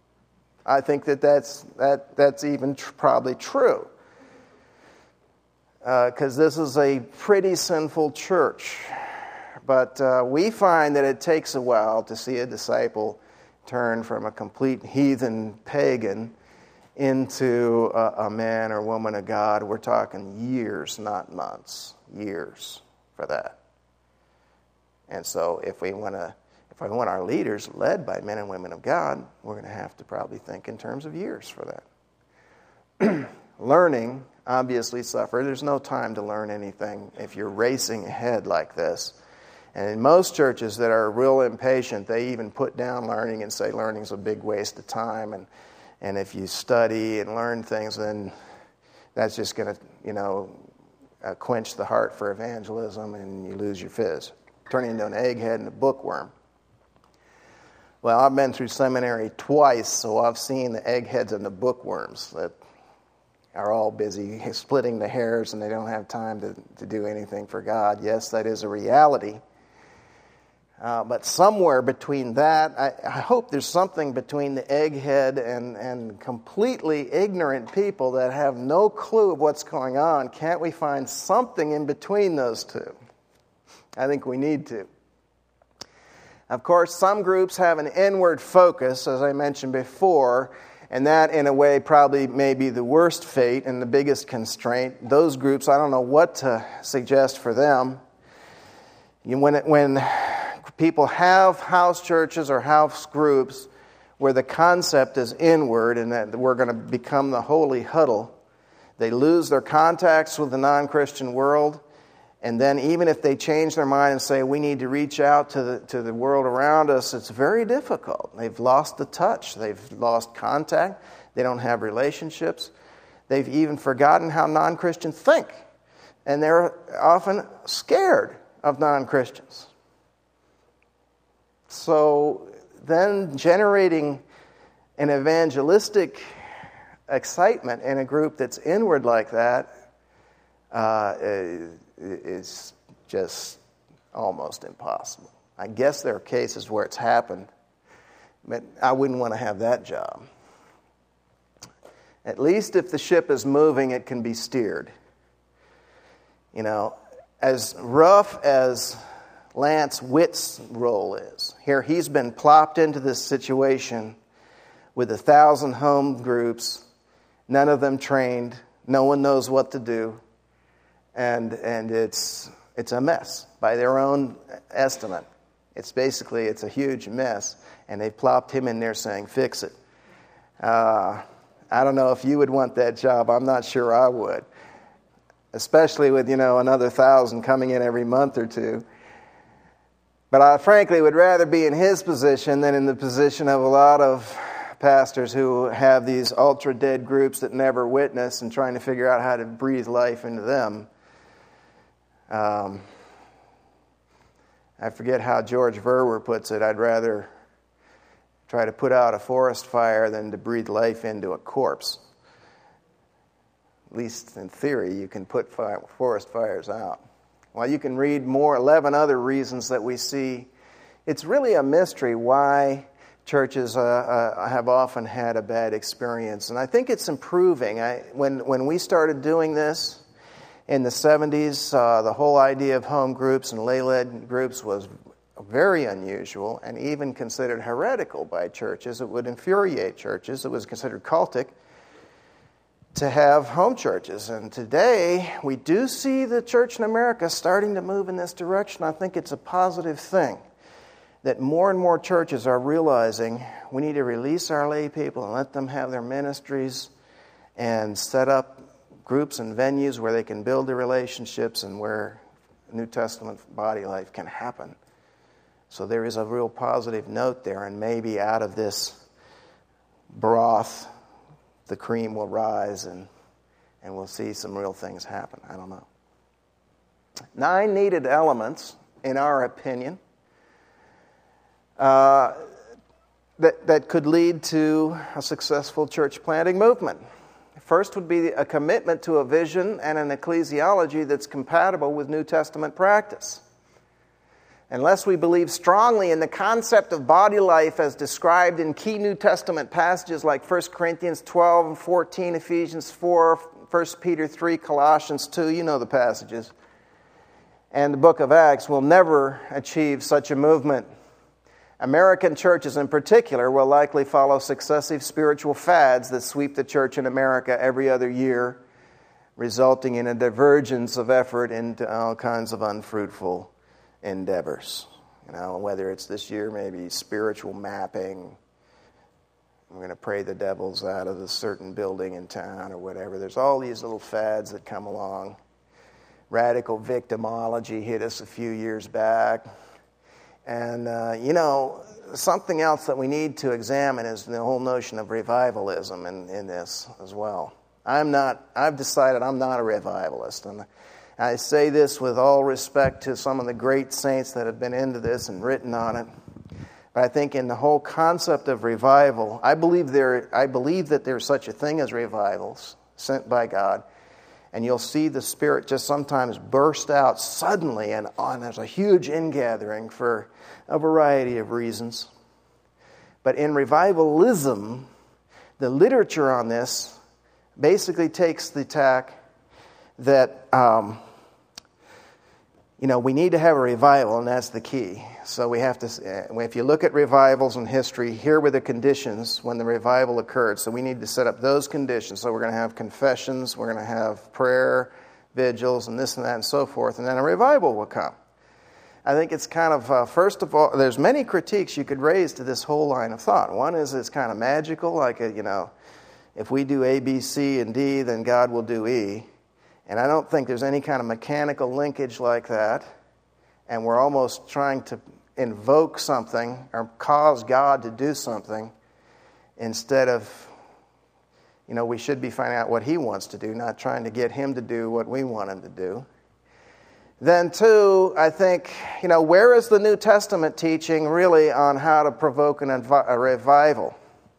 I think that's even probably true. because this is a pretty sinful church. But we find that it takes a while to see a disciple turn from a complete heathen pagan into a man or woman of God. We're talking years, not months. Years for that. And so if we want our leaders led by men and women of God, we're going to have to probably think in terms of years for that. Learning obviously suffer. There's no time to learn anything if you're racing ahead like this. And in most churches that are real impatient, they even put down learning and say learning's a big waste of time. And if you study and learn things, then that's just going to, quench the heart for evangelism, and you lose your fizz. Turn into an egghead and a bookworm. Well, I've been through seminary twice, so I've seen the eggheads and the bookworms that are all busy splitting the hairs, and they don't have time to do anything for God. Yes, that is a reality. But somewhere between that, I hope there's something between the egghead and completely ignorant people that have no clue of what's going on. Can't we find something in between those two? I think we need to. Of course, some groups have an inward focus, as I mentioned before, and that, in a way, probably may be the worst fate and the biggest constraint. Those groups, I don't know what to suggest for them. When people have house churches or house groups where the concept is inward and that we're going to become the holy huddle, they lose their contacts with the non-Christian world, and then even if they change their mind and say we need to reach out to the world around us, it's very difficult. They've lost the touch. They've lost contact. They don't have relationships. They've even forgotten how non-Christians think, and they're often scared of non-Christians. So then generating an evangelistic excitement in a group that's inward like that is just almost impossible. I guess there are cases where it's happened, but I wouldn't want to have that job. At least if the ship is moving, it can be steered. As rough as Lance Witt's role is. Here he's been plopped into this situation with 1,000 home groups, none of them trained, no one knows what to do, and it's a mess by their own estimate. It's a huge mess, and they plopped him in there saying, fix it. I don't know if you would want that job. I'm not sure I would, especially with another 1,000 coming in every month or two. But I frankly would rather be in his position than in the position of a lot of pastors who have these ultra-dead groups that never witness and trying to figure out how to breathe life into them. I forget how George Verwer puts it. I'd rather try to put out a forest fire than to breathe life into a corpse. At least in theory, you can put forest fires out. Well, you can read 11 other reasons that we see. It's really a mystery why churches have often had a bad experience. And I think it's improving. When we started doing this in the 70s, the whole idea of home groups and lay-led groups was very unusual and even considered heretical by churches. It would infuriate churches. It was considered cultic to have home churches. And today, we do see the church in America starting to move in this direction. I think it's a positive thing that more and more churches are realizing we need to release our lay people and let them have their ministries and set up groups and venues where they can build the relationships and where New Testament body life can happen. So there is a real positive note there, and maybe out of this broth, the cream will rise and we'll see some real things happen. I don't know. 9 needed elements, in our opinion, that could lead to a successful church planting movement. First would be a commitment to a vision and an ecclesiology that's compatible with New Testament practice. unless we believe strongly in the concept of body life as described in key New Testament passages like 1 Corinthians 12 and 14, Ephesians 4, 1 Peter 3, Colossians 2, you know the passages, and the book of Acts, we'll never achieve such a movement. American churches in particular will likely follow successive spiritual fads that sweep the church in America every other year, resulting in a divergence of effort into all kinds of unfruitful endeavors. Whether it's this year, maybe spiritual mapping. We're going to pray the devils out of a certain building in town or whatever. There's all these little fads that come along. Radical victimology hit us a few years back. And, something else that we need to examine is the whole notion of revivalism in this as well. I've decided I'm not a revivalist. And I say this with all respect to some of the great saints that have been into this and written on it. But I think in the whole concept of revival, I believe that there's such a thing as revivals sent by God. And you'll see the Spirit just sometimes burst out suddenly, and there's a huge ingathering for a variety of reasons. But in revivalism, the literature on this basically takes the tack that, we need to have a revival, and that's the key. So we have to, if you look at revivals in history, here were the conditions when the revival occurred. So we need to set up those conditions. So we're going to have confessions, we're going to have prayer, vigils, and this and that and so forth, and then a revival will come. I think it's kind of, first of all, there's many critiques you could raise to this whole line of thought. One is it's kind of magical, like, if we do A, B, C, and D, then God will do E. And I don't think there's any kind of mechanical linkage like that. And we're almost trying to invoke something or cause God to do something instead of, we should be finding out what He wants to do, not trying to get Him to do what we want Him to do. Then two, I think, where is the New Testament teaching really on how to provoke a revival?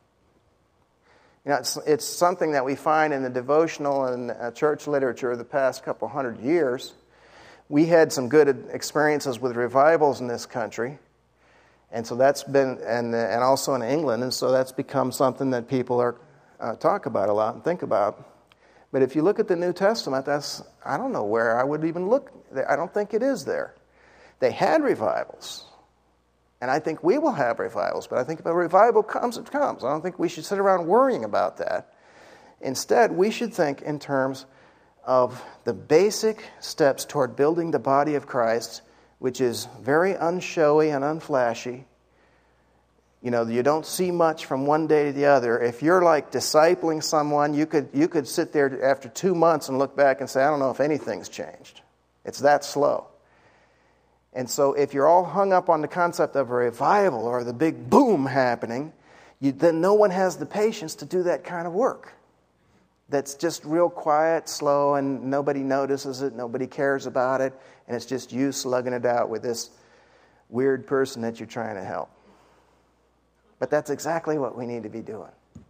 It's something that we find in the devotional and church literature of the past couple hundred years. We had some good experiences with revivals in this country, and so that's been, and also in England, and so that's become something that people talk about a lot and think about. But if you look at the New Testament, I don't know where I would even look. I don't think it is there. They had revivals, and I think we will have revivals, but I think if a revival comes, it comes. I don't think we should sit around worrying about that. Instead, we should think in terms of the basic steps toward building the body of Christ, which is very unshowy and unflashy. You don't see much from one day to the other. If you're like discipling someone, you could sit there after 2 months and look back and say, I don't know if anything's changed. It's that slow. And so if you're all hung up on the concept of a revival or the big boom happening, then no one has the patience to do that kind of work. That's just real quiet, slow, and nobody notices it, nobody cares about it, and it's just you slugging it out with this weird person that you're trying to help. But that's exactly what we need to be doing.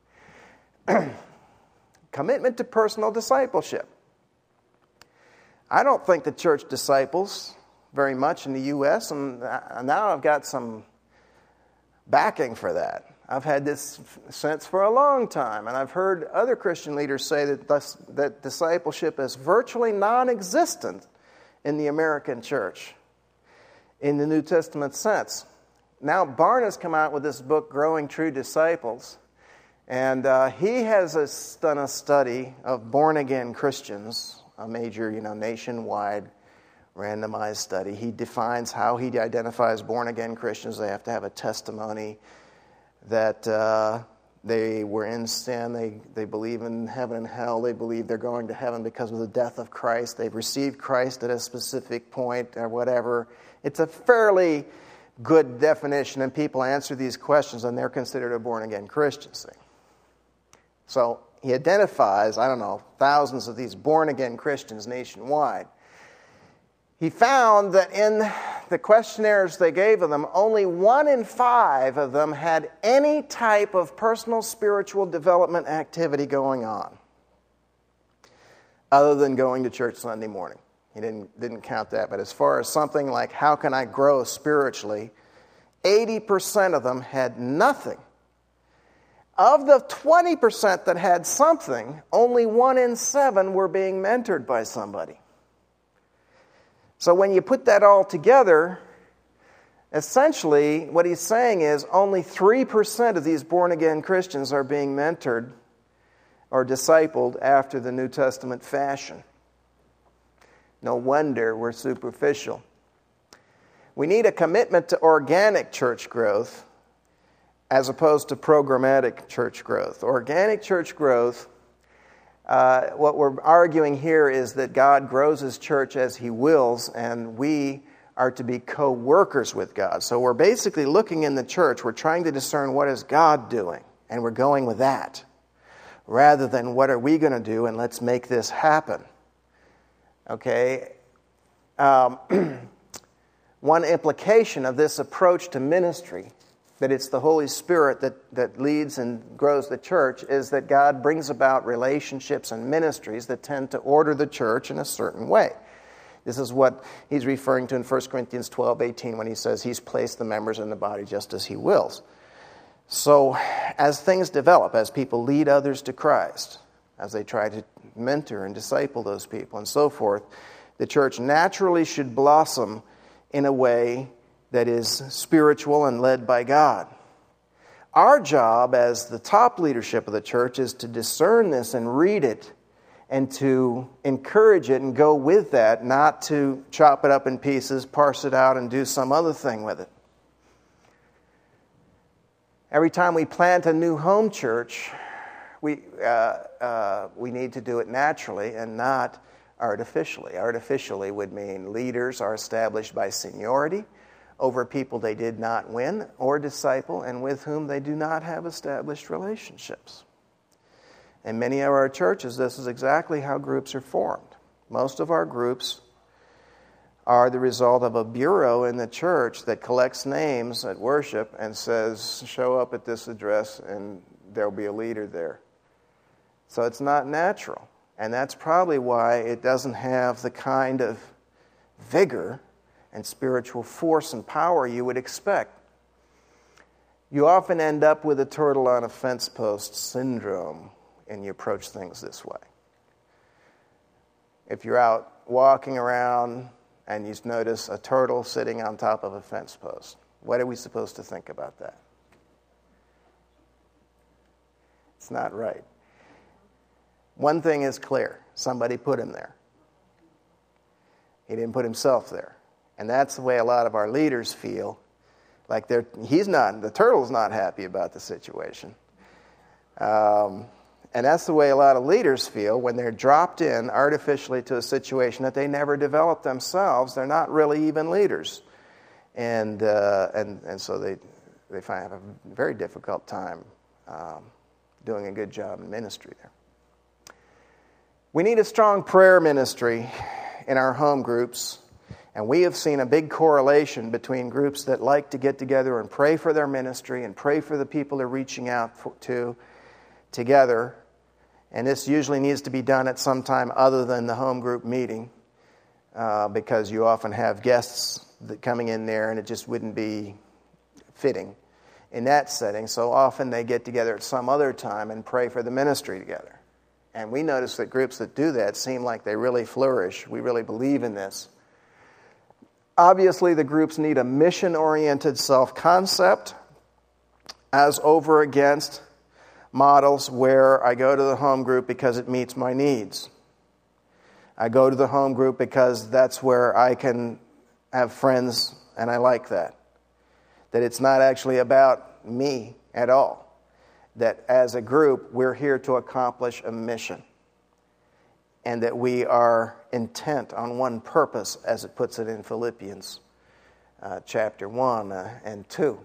Commitment to personal discipleship. I don't think the church disciples very much in the U.S., and now I've got some backing for that. I've had this sense for a long time, and I've heard other Christian leaders say that discipleship is virtually non-existent in the American church in the New Testament sense. Now, Barna's come out with this book, Growing True Disciples, and he has done a study of born-again Christians, a major, nationwide randomized study. He defines how he identifies born-again Christians. They have to have a testimony that they were in sin, they believe in heaven and hell, they believe they're going to heaven because of the death of Christ, they've received Christ at a specific point or whatever. It's a fairly good definition, and people answer these questions and they're considered a born-again Christian. So he identifies, thousands of these born-again Christians nationwide. He found that in the questionnaires they gave of them, only 1 in 5 of them had any type of personal spiritual development activity going on, other than going to church Sunday morning. He didn't count that. But as far as something like how can I grow spiritually, 80% of them had nothing. Of the 20% that had something, only 1 in 7 were being mentored by somebody. So when you put that all together, essentially what he's saying is only 3% of these born-again Christians are being mentored or discipled after the New Testament fashion. No wonder we're superficial. We need a commitment to organic church growth as opposed to programmatic church growth. Organic church growth, what we're arguing here is that God grows His church as He wills, and we are to be co-workers with God. So we're basically looking in the church, we're trying to discern what is God doing, and we're going with that, rather than what are we going to do, and let's make this happen. Okay? One implication of this approach to ministry, that it's the Holy Spirit that leads and grows the church, is that God brings about relationships and ministries that tend to order the church in a certain way. This is what he's referring to in 1 Corinthians 12:18 when he says he's placed the members in the body just as he wills. So as things develop, as people lead others to Christ, as they try to mentor and disciple those people and so forth, the church naturally should blossom in a way that is spiritual and led by God. Our job as the top leadership of the church is to discern this and read it and to encourage it and go with that, not to chop it up in pieces, parse it out, and do some other thing with it. Every time we plant a new home church, we need to do it naturally and not artificially. Artificially would mean leaders are established by seniority over people they did not win or disciple and with whom they do not have established relationships. In many of our churches, this is exactly how groups are formed. Most of our groups are the result of a bureau in the church that collects names at worship and says, show up at this address and there'll be a leader there. So it's not natural. And that's probably why it doesn't have the kind of vigor and spiritual force and power you would expect. You often end up with a turtle on a fence post syndrome and you approach things this way. If you're out walking around and you notice a turtle sitting on top of a fence post, what are we supposed to think about that? It's not right. One thing is clear. Somebody put him there. He didn't put himself there. And that's the way a lot of our leaders feel. Like the turtle's not happy about the situation. And that's the way a lot of leaders feel when they're dropped in artificially to a situation that they never developed themselves. They're not really even leaders. And so they find a very difficult time doing a good job in ministry there. We need a strong prayer ministry in our home groups, and we have seen a big correlation between groups that like to get together and pray for their ministry and pray for the people they're reaching out to together. And this usually needs to be done at some time other than the home group meeting because you often have guests coming in there and it just wouldn't be fitting in that setting. So often they get together at some other time and pray for the ministry together. And we notice that groups that do that seem like they really flourish. We really believe in this. Obviously, the groups need a mission-oriented self-concept as over against models where I go to the home group because it meets my needs. I go to the home group because that's where I can have friends and I like that. That it's not actually about me at all. That as a group, we're here to accomplish a mission. And that we are intent on one purpose, as it puts it in Philippians chapter 1 and 2.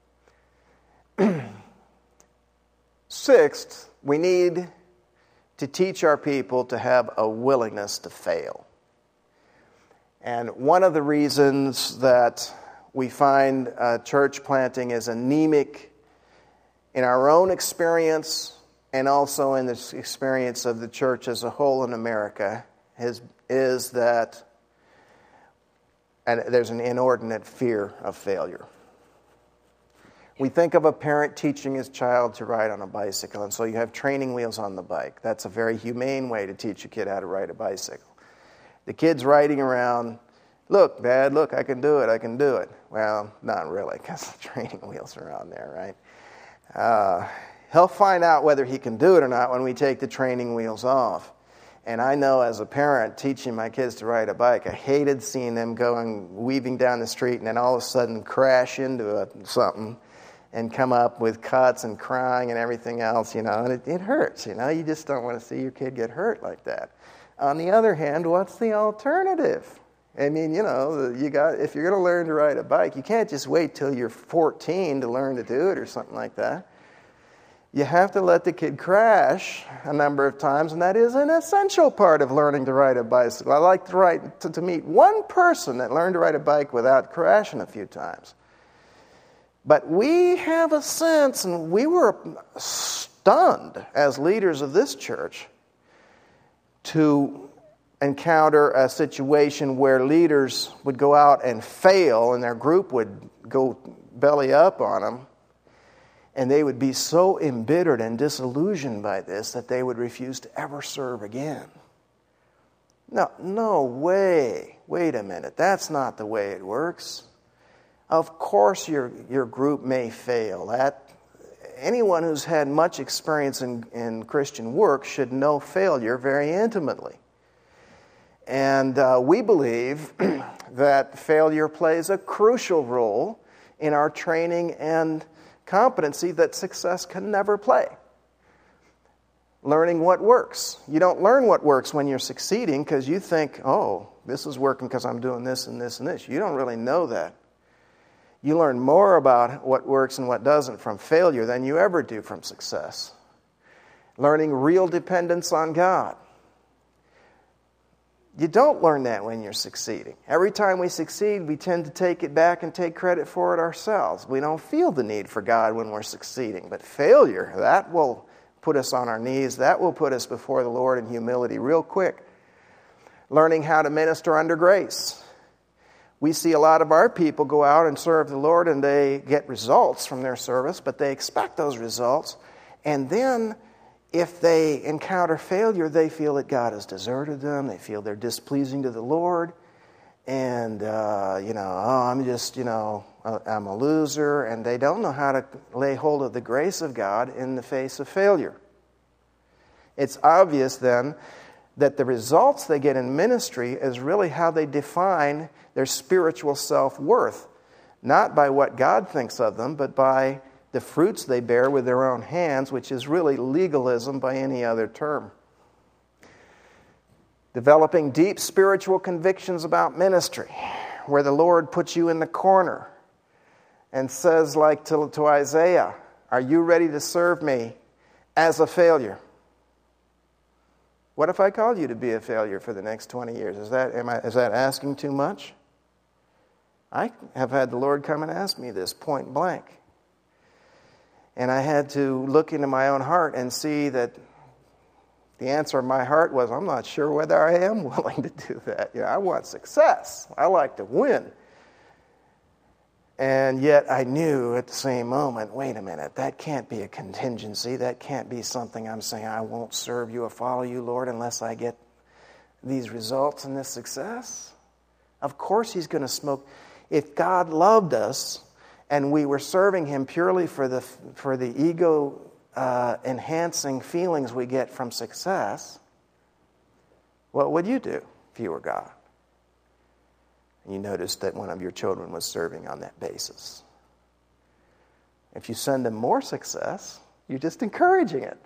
Sixth, we need to teach our people to have a willingness to fail. And one of the reasons that we find church planting is anemic in our own experience and also in the experience of the church as a whole in America is that And there's an inordinate fear of failure. We think of a parent teaching his child to ride on a bicycle, and so you have training wheels on the bike. That's a very humane way to teach a kid how to ride a bicycle. The kid's riding around, look, Dad, look, I can do it, I can do it. Well, not really, because the training wheels are on there, right? He'll find out whether he can do it or not when we take the training wheels off. And I know as a parent teaching my kids to ride a bike, I hated seeing them weaving down the street and then all of a sudden crash into something and come up with cuts and crying and everything else, and it hurts, You just don't want to see your kid get hurt like that. On the other hand, what's the alternative? I mean, if you're going to learn to ride a bike, you can't just wait till you're 14 to learn to do it or something like that. You have to let the kid crash a number of times, and that is an essential part of learning to ride a bicycle. I like to meet one person that learned to ride a bike without crashing a few times. But we have a sense, and we were stunned as leaders of this church to encounter a situation where leaders would go out and fail, and their group would go belly up on them, and they would be so embittered and disillusioned by this that they would refuse to ever serve again. No way. Wait a minute. That's not the way it works. Of course your group may fail. Anyone who's had much experience in Christian work should know failure very intimately. And we believe that failure plays a crucial role in our training and competency that success can never play. Learning what works. You don't learn what works when you're succeeding because you think, this is working because I'm doing this and this and this. You don't really know that. You learn more about what works and what doesn't from failure than you ever do from success. Learning real dependence on God. You don't learn that when you're succeeding. Every time we succeed, we tend to take it back and take credit for it ourselves. We don't feel the need for God when we're succeeding. But failure, that will put us on our knees. That will put us before the Lord in humility real quick. Learning how to minister under grace. We see a lot of our people go out and serve the Lord and they get results from their service, but they expect those results. And then if they encounter failure, they feel that God has deserted them. They feel they're displeasing to the Lord. And, I'm a loser. And they don't know how to lay hold of the grace of God in the face of failure. It's obvious then that the results they get in ministry is really how they define their spiritual self-worth. Not by what God thinks of them, but by the fruits they bear with their own hands, which is really legalism by any other term. Developing deep spiritual convictions about ministry, where the Lord puts you in the corner and says, like to Isaiah, "Are you ready to serve me as a failure?" What if I called you to be a failure for the next 20 years? Is that asking too much? I have had the Lord come and ask me this point blank. And I had to look into my own heart and see that the answer of my heart was, I'm not sure whether I am willing to do that. I want success. I like to win. And yet I knew at the same moment, wait a minute, that can't be a contingency. That can't be something I'm saying, I won't serve you or follow you, Lord, unless I get these results and this success. Of course He's going to smoke. If God loved us and we were serving Him purely for the ego enhancing feelings we get from success, what would you do if you were God? You noticed that one of your children was serving on that basis. If you send them more success, you're just encouraging it.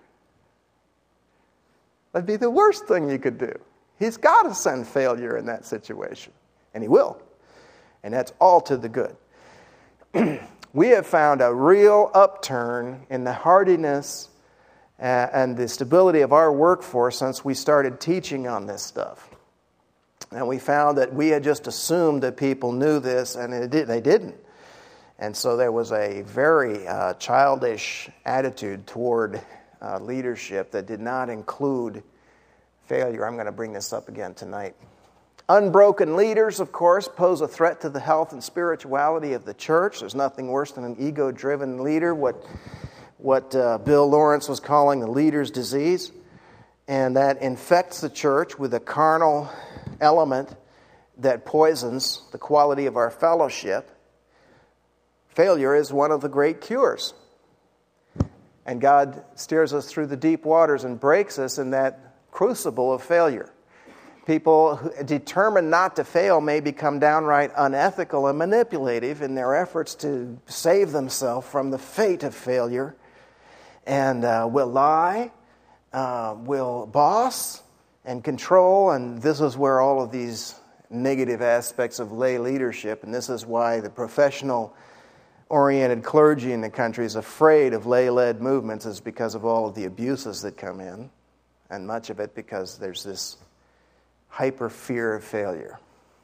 That'd be the worst thing you could do. He's got to send failure in that situation. And He will. And that's all to the good. We have found a real upturn in the hardiness and the stability of our workforce since we started teaching on this stuff. And we found that we had just assumed that people knew this, and they didn't. And so there was a very childish attitude toward leadership that did not include failure. I'm going to bring this up again tonight. Unbroken leaders, of course, pose a threat to the health and spirituality of the church. There's nothing worse than an ego-driven leader, what Bill Lawrence was calling the leader's disease. And that infects the church with a carnal element that poisons the quality of our fellowship. Failure is one of the great cures. And God steers us through the deep waters and breaks us in that crucible of failure. People who determined not to fail may become downright unethical and manipulative in their efforts to save themselves from the fate of failure, and will lie, will boss and control, and this is where all of these negative aspects of lay leadership, and this is why the professional-oriented clergy in the country is afraid of lay-led movements, is because of all of the abuses that come in, and much of it because there's this hyper fear of failure.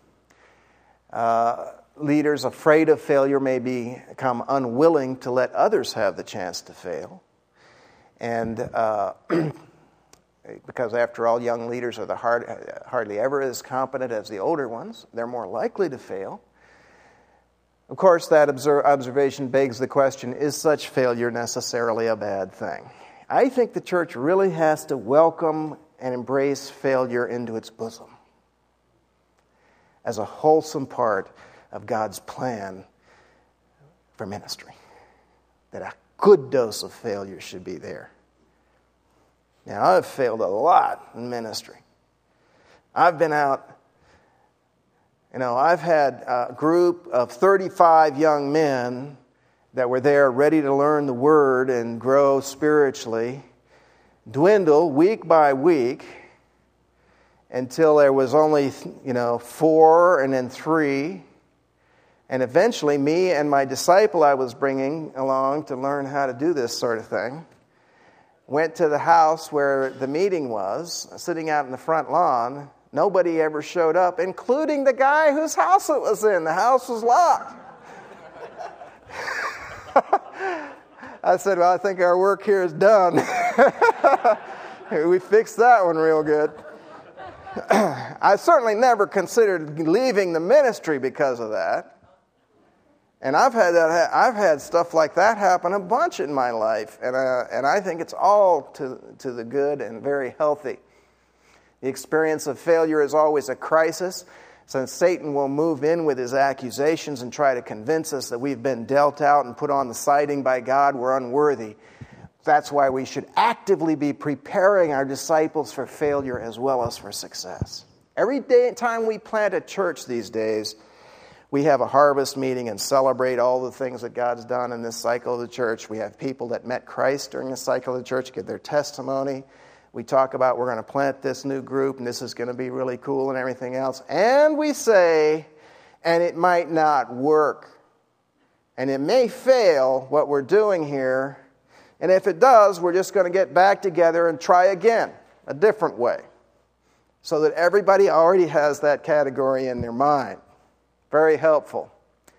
Leaders afraid of failure may become unwilling to let others have the chance to fail. And because after all, young leaders are hardly ever as competent as the older ones, they're more likely to fail. Of course, that observation begs the question, is such failure necessarily a bad thing? I think the church really has to welcome and embrace failure into its bosom as a wholesome part of God's plan for ministry. That a good dose of failure should be there. Now, I've failed a lot in ministry. I've been out, I've had a group of 35 young men that were there ready to learn the Word and grow spiritually, dwindle week by week until there was only, 4 and then 3. And eventually me and my disciple I was bringing along to learn how to do this sort of thing went to the house where the meeting was, sitting out in the front lawn. Nobody ever showed up, including the guy whose house it was in. The house was locked. I said, well, I think our work here is done. We fixed that one real good. I certainly never considered leaving the ministry because of that. And I've had stuff like that happen a bunch in my life, and I think it's all to the good and very healthy. The experience of failure is always a crisis, since Satan will move in with his accusations and try to convince us that we've been dealt out and put on the siding by God, we're unworthy. That's why we should actively be preparing our disciples for failure as well as for success. Every time we plant a church these days, we have a harvest meeting and celebrate all the things that God's done in this cycle of the church. We have people that met Christ during the cycle of the church give their testimony. We talk about we're going to plant this new group and this is going to be really cool and everything else. And we say, and it might not work. And it may fail what we're doing here. And if it does, we're just going to get back together and try again, a different way. So that everybody already has that category in their mind. Very helpful.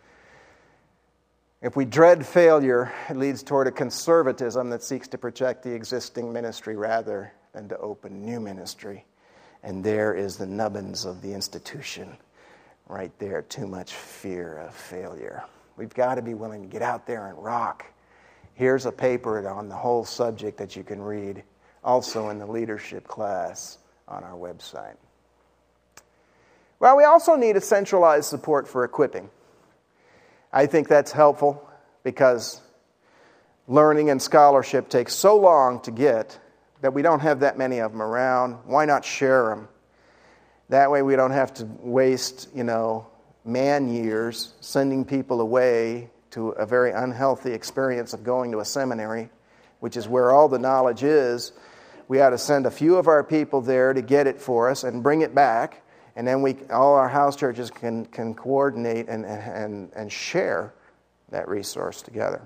If we dread failure, it leads toward a conservatism that seeks to protect the existing ministry rather than to open new ministry. And there is the nubbins of the institution right there. Too much fear of failure. We've got to be willing to get out there and rock. Here's a paper on the whole subject that you can read, also in the leadership class on our website. Well, we also need a centralized support for equipping. I think that's helpful because learning and scholarship takes so long to get that we don't have that many of them around. Why not share them? That way we don't have to waste, man years sending people away to a very unhealthy experience of going to a seminary, which is where all the knowledge is. We ought to send a few of our people there to get it for us and bring it back. And then all our house churches can coordinate and share that resource together.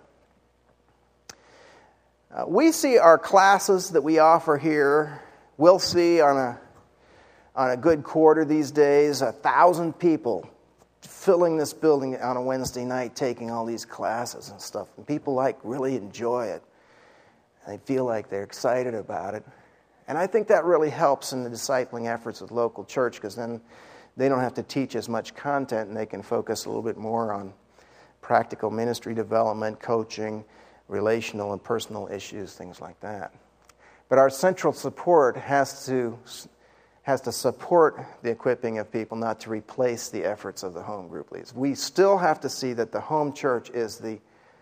We see our classes that we offer here. We'll see on a good quarter these days 1,000 people filling this building on a Wednesday night, taking all these classes and stuff. And people really enjoy it. They feel like they're excited about it. And I think that really helps in the discipling efforts of the local church, because then they don't have to teach as much content, and they can focus a little bit more on practical ministry development, coaching, relational and personal issues, things like that. But our central support has to support the equipping of people, not to replace the efforts of the home group leaders. We still have to see that the home church is the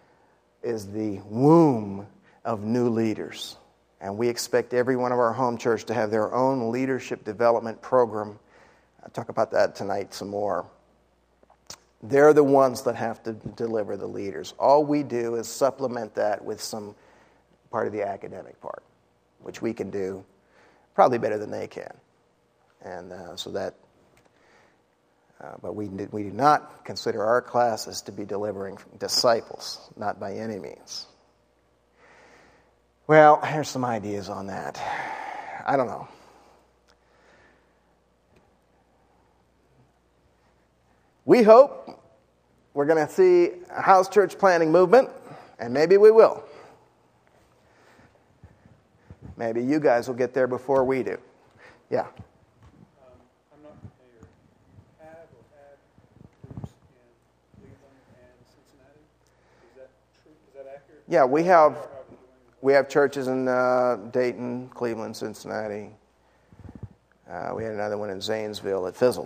womb of new leaders. And we expect every one of our home church to have their own leadership development program. I'll talk about that tonight some more. They're the ones that have to deliver the leaders. All we do is supplement that with some part of the academic part, which we can do probably better than they can. And but we do not consider our classes to be delivering disciples, not by any means. Well, here's some ideas on that. I don't know. We hope we're going to see a house church planting movement, and maybe we will. Maybe you guys will get there before we do. Yeah. I'm not familiar. Have or had groups in Cleveland and Cincinnati? Is that true? Is that accurate? Yeah, we have churches in Dayton, Cleveland, Cincinnati. We had another one in Zanesville. It fizzled.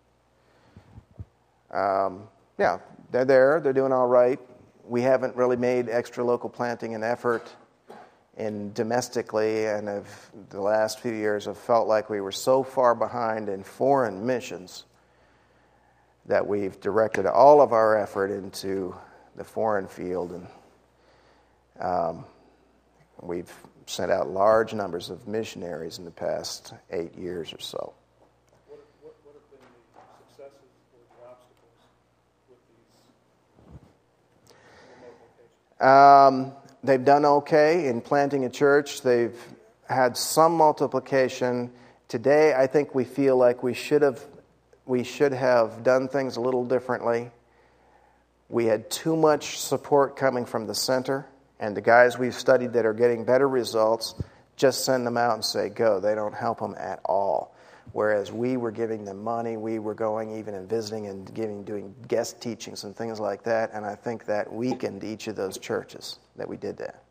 Yeah, they're there. They're doing all right. We haven't really made extra local planting an effort domestically, and the last few years have felt like we were so far behind in foreign missions that we've directed all of our effort into the foreign field, and we've sent out large numbers of missionaries in the past 8 years or so. What have been the successes or the obstacles with these remote locations? They've done okay in planting a church. They've had some multiplication. Today, I think we feel like we should have done things a little differently. We had too much support coming from the center, and the guys we've studied that are getting better results, just send them out and say, go. They don't help them at all. Whereas we were giving them money, we were going even and visiting and doing guest teachings and things like that, and I think that weakened each of those churches that we did that.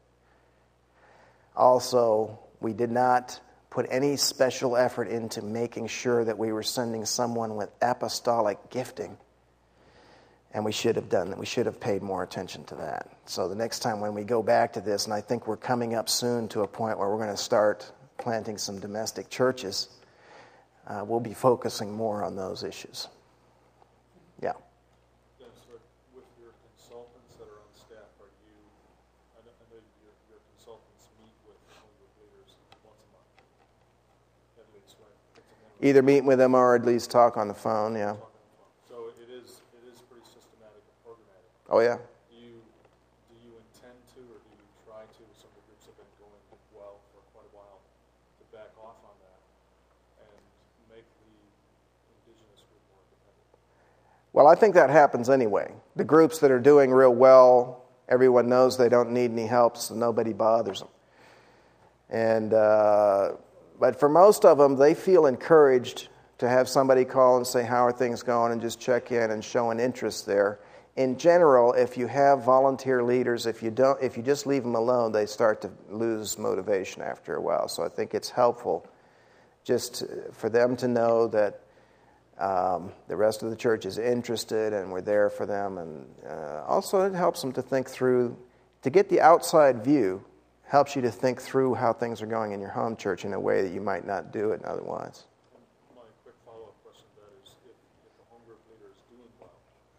Also, we did not put any special effort into making sure that we were sending someone with apostolic gifting, and we should have done that. We should have paid more attention to that. So the next time when we go back to this, and I think we're coming up soon to a point where we're going to start planting some domestic churches, we'll be focusing more on those issues. Yeah. Dennis, with your consultants that are on staff, I know your consultants meet with home group leaders once a month, at least, right? Either meet with them or at least talk on the phone, yeah. So it is pretty systematic and programmatic. Oh, yeah. Do you intend to, or do you try to, some of the groups have been going well for quite a while, to back off on that and make the indigenous group more independent? Well, I think that happens anyway. The groups that are doing real well, everyone knows they don't need any help, so nobody bothers them. And but for most of them, they feel encouraged to have somebody call and say, how are things going, and just check in and show an interest there. In general, if you have volunteer leaders, if you just leave them alone, they start to lose motivation after a while. So I think it's helpful just for them to know that the rest of the church is interested and we're there for them. And also it helps them to think through, to get the outside view, helps you to think through how things are going in your home church in a way that you might not do it otherwise. My quick follow-up question to that is, if the home group leader is doing well,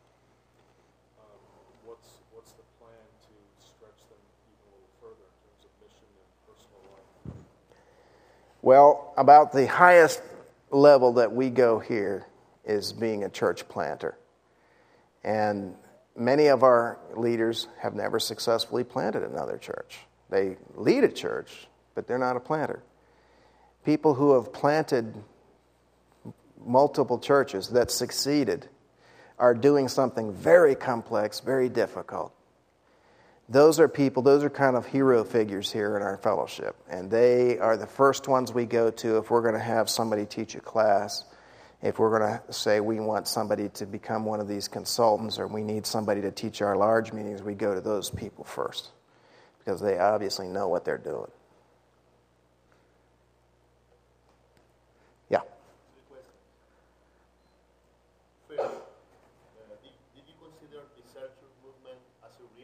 what's the plan to stretch them even a little further in terms of mission and personal life? Well, about the highest level that we go here is being a church planter. And many of our leaders have never successfully planted another church. They lead a church, but they're not a planter. People who have planted multiple churches that succeeded are doing something very complex, very difficult. Those are kind of hero figures here in our fellowship. And they are the first ones we go to if we're going to have somebody teach a class If we're going to say we want somebody to become one of these consultants or we need somebody to teach our large meetings, we go to those people first because they obviously know what they're doing. Yeah. First, did you consider the searcher movement as a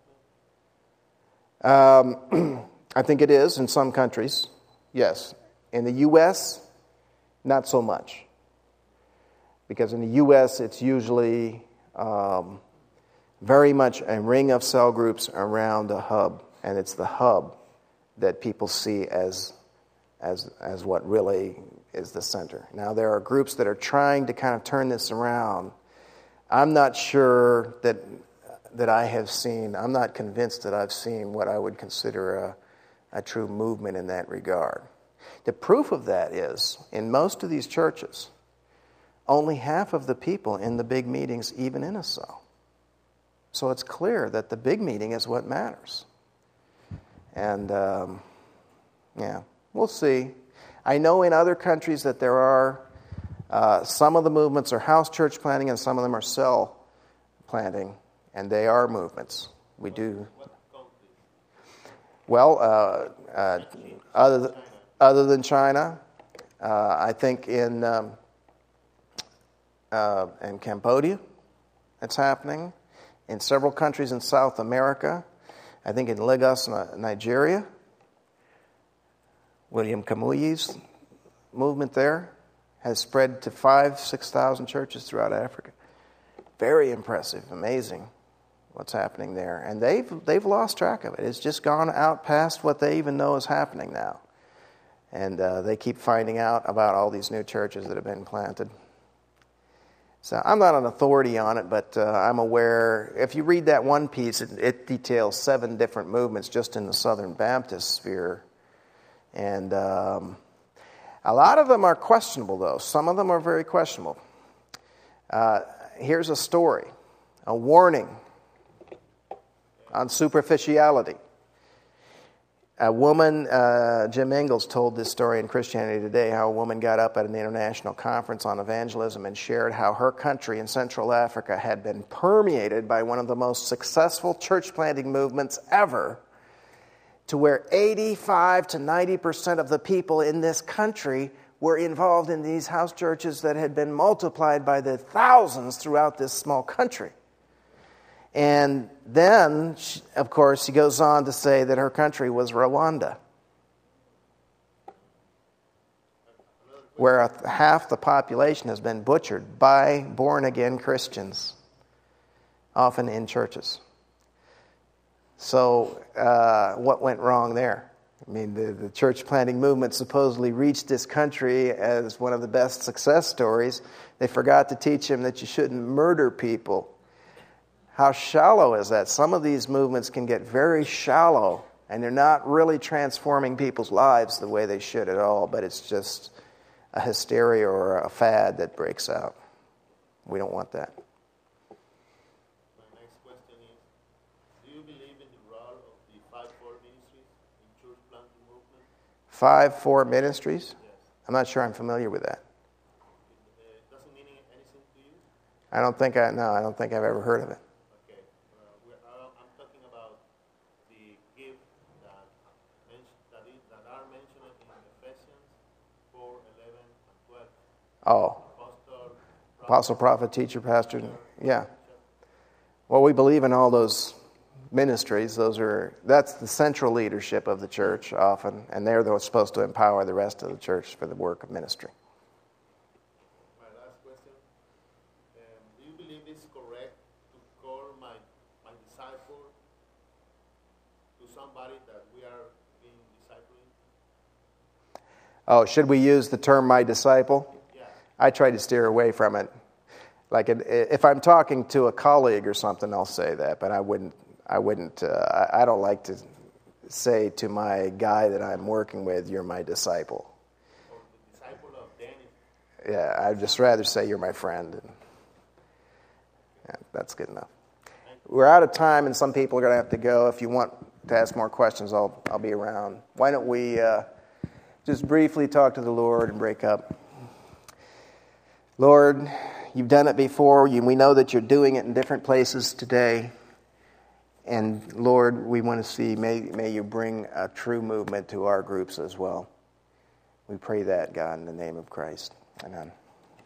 real movement? I think it is in some countries, yes. In the U.S., not so much. Because in the U.S., it's usually very much a ring of cell groups around a hub, and it's the hub that people see as what really is the center. Now, there are groups that are trying to kind of turn this around. I'm not sure that I have seen, I'm not convinced that I've seen what I would consider a true movement in that regard. The proof of that is, in most of these churches, only half of the people in the big meetings even in a cell. So it's clear that the big meeting is what matters. And, we'll see. I know in other countries that there are, some of the movements are house church planting and some of them are cell planting, and they are movements. We do. Well, other than China, I think in Cambodia, it's happening. In several countries in South America, I think in Lagos, Nigeria, William Kamuy's movement there has spread to 5,000-6,000 churches throughout Africa. Very impressive, amazing what's happening there. And they've lost track of it. It's just gone out past what they even know is happening now. And they keep finding out about all these new churches that have been planted. So I'm not an authority on it, but I'm aware. If you read that one piece, it details 7 different movements just in the Southern Baptist sphere. And a lot of them are questionable, though. Some of them are very questionable. Here's a story, a warning on superficiality. A woman, Jim Ingalls told this story in Christianity Today, how a woman got up at an international conference on evangelism and shared how her country in Central Africa had been permeated by one of the most successful church planting movements ever, to where 85 to 90% of the people in this country were involved in these house churches that had been multiplied by the thousands throughout this small country. And then, of course, she goes on to say that her country was Rwanda, where half the population has been butchered by born-again Christians, often in churches. So what went wrong there? I mean, the church planting movement supposedly reached this country as one of the best success stories. They forgot to teach him that you shouldn't murder people. How shallow is that? Some of these movements can get very shallow, and they're not really transforming people's lives the way they should at all, but it's just a hysteria or a fad that breaks out. We don't want that. My next question is, do you believe in the role of the 5-4 ministries in church planting movement? 5-4 ministries? Yes. I'm not sure I'm familiar with that. It doesn't mean anything to you? I don't think I've ever heard of it. Okay. I'm talking about the gift that are mentioned in Ephesians 4, 11, and 12. Oh, apostle, prophet, teacher, pastor. Yeah. Well, we believe in all those ministries. That's the central leadership of the church often, and they're supposed to empower the rest of the church for the work of ministry. My last question. Do you believe it's correct to call my disciple to somebody that we are being discipling? Oh, should we use the term "my disciple"? Yeah. I try to steer away from it. Like if I'm talking to a colleague or something, I'll say that, but I wouldn't. I don't like to say to my guy that I'm working with, "You're my disciple." Or the disciple of Danny. Yeah, I'd just rather say you're my friend. And, yeah, that's good enough. We're out of time, and some people are going to have to go. If you want to ask more questions, I'll be around. Why don't we just briefly talk to the Lord and break up? Lord, you've done it before. We know that you're doing it in different places today. And Lord, we want to see, may you bring a true movement to our groups as well. We pray that, God, in the name of Christ. Amen.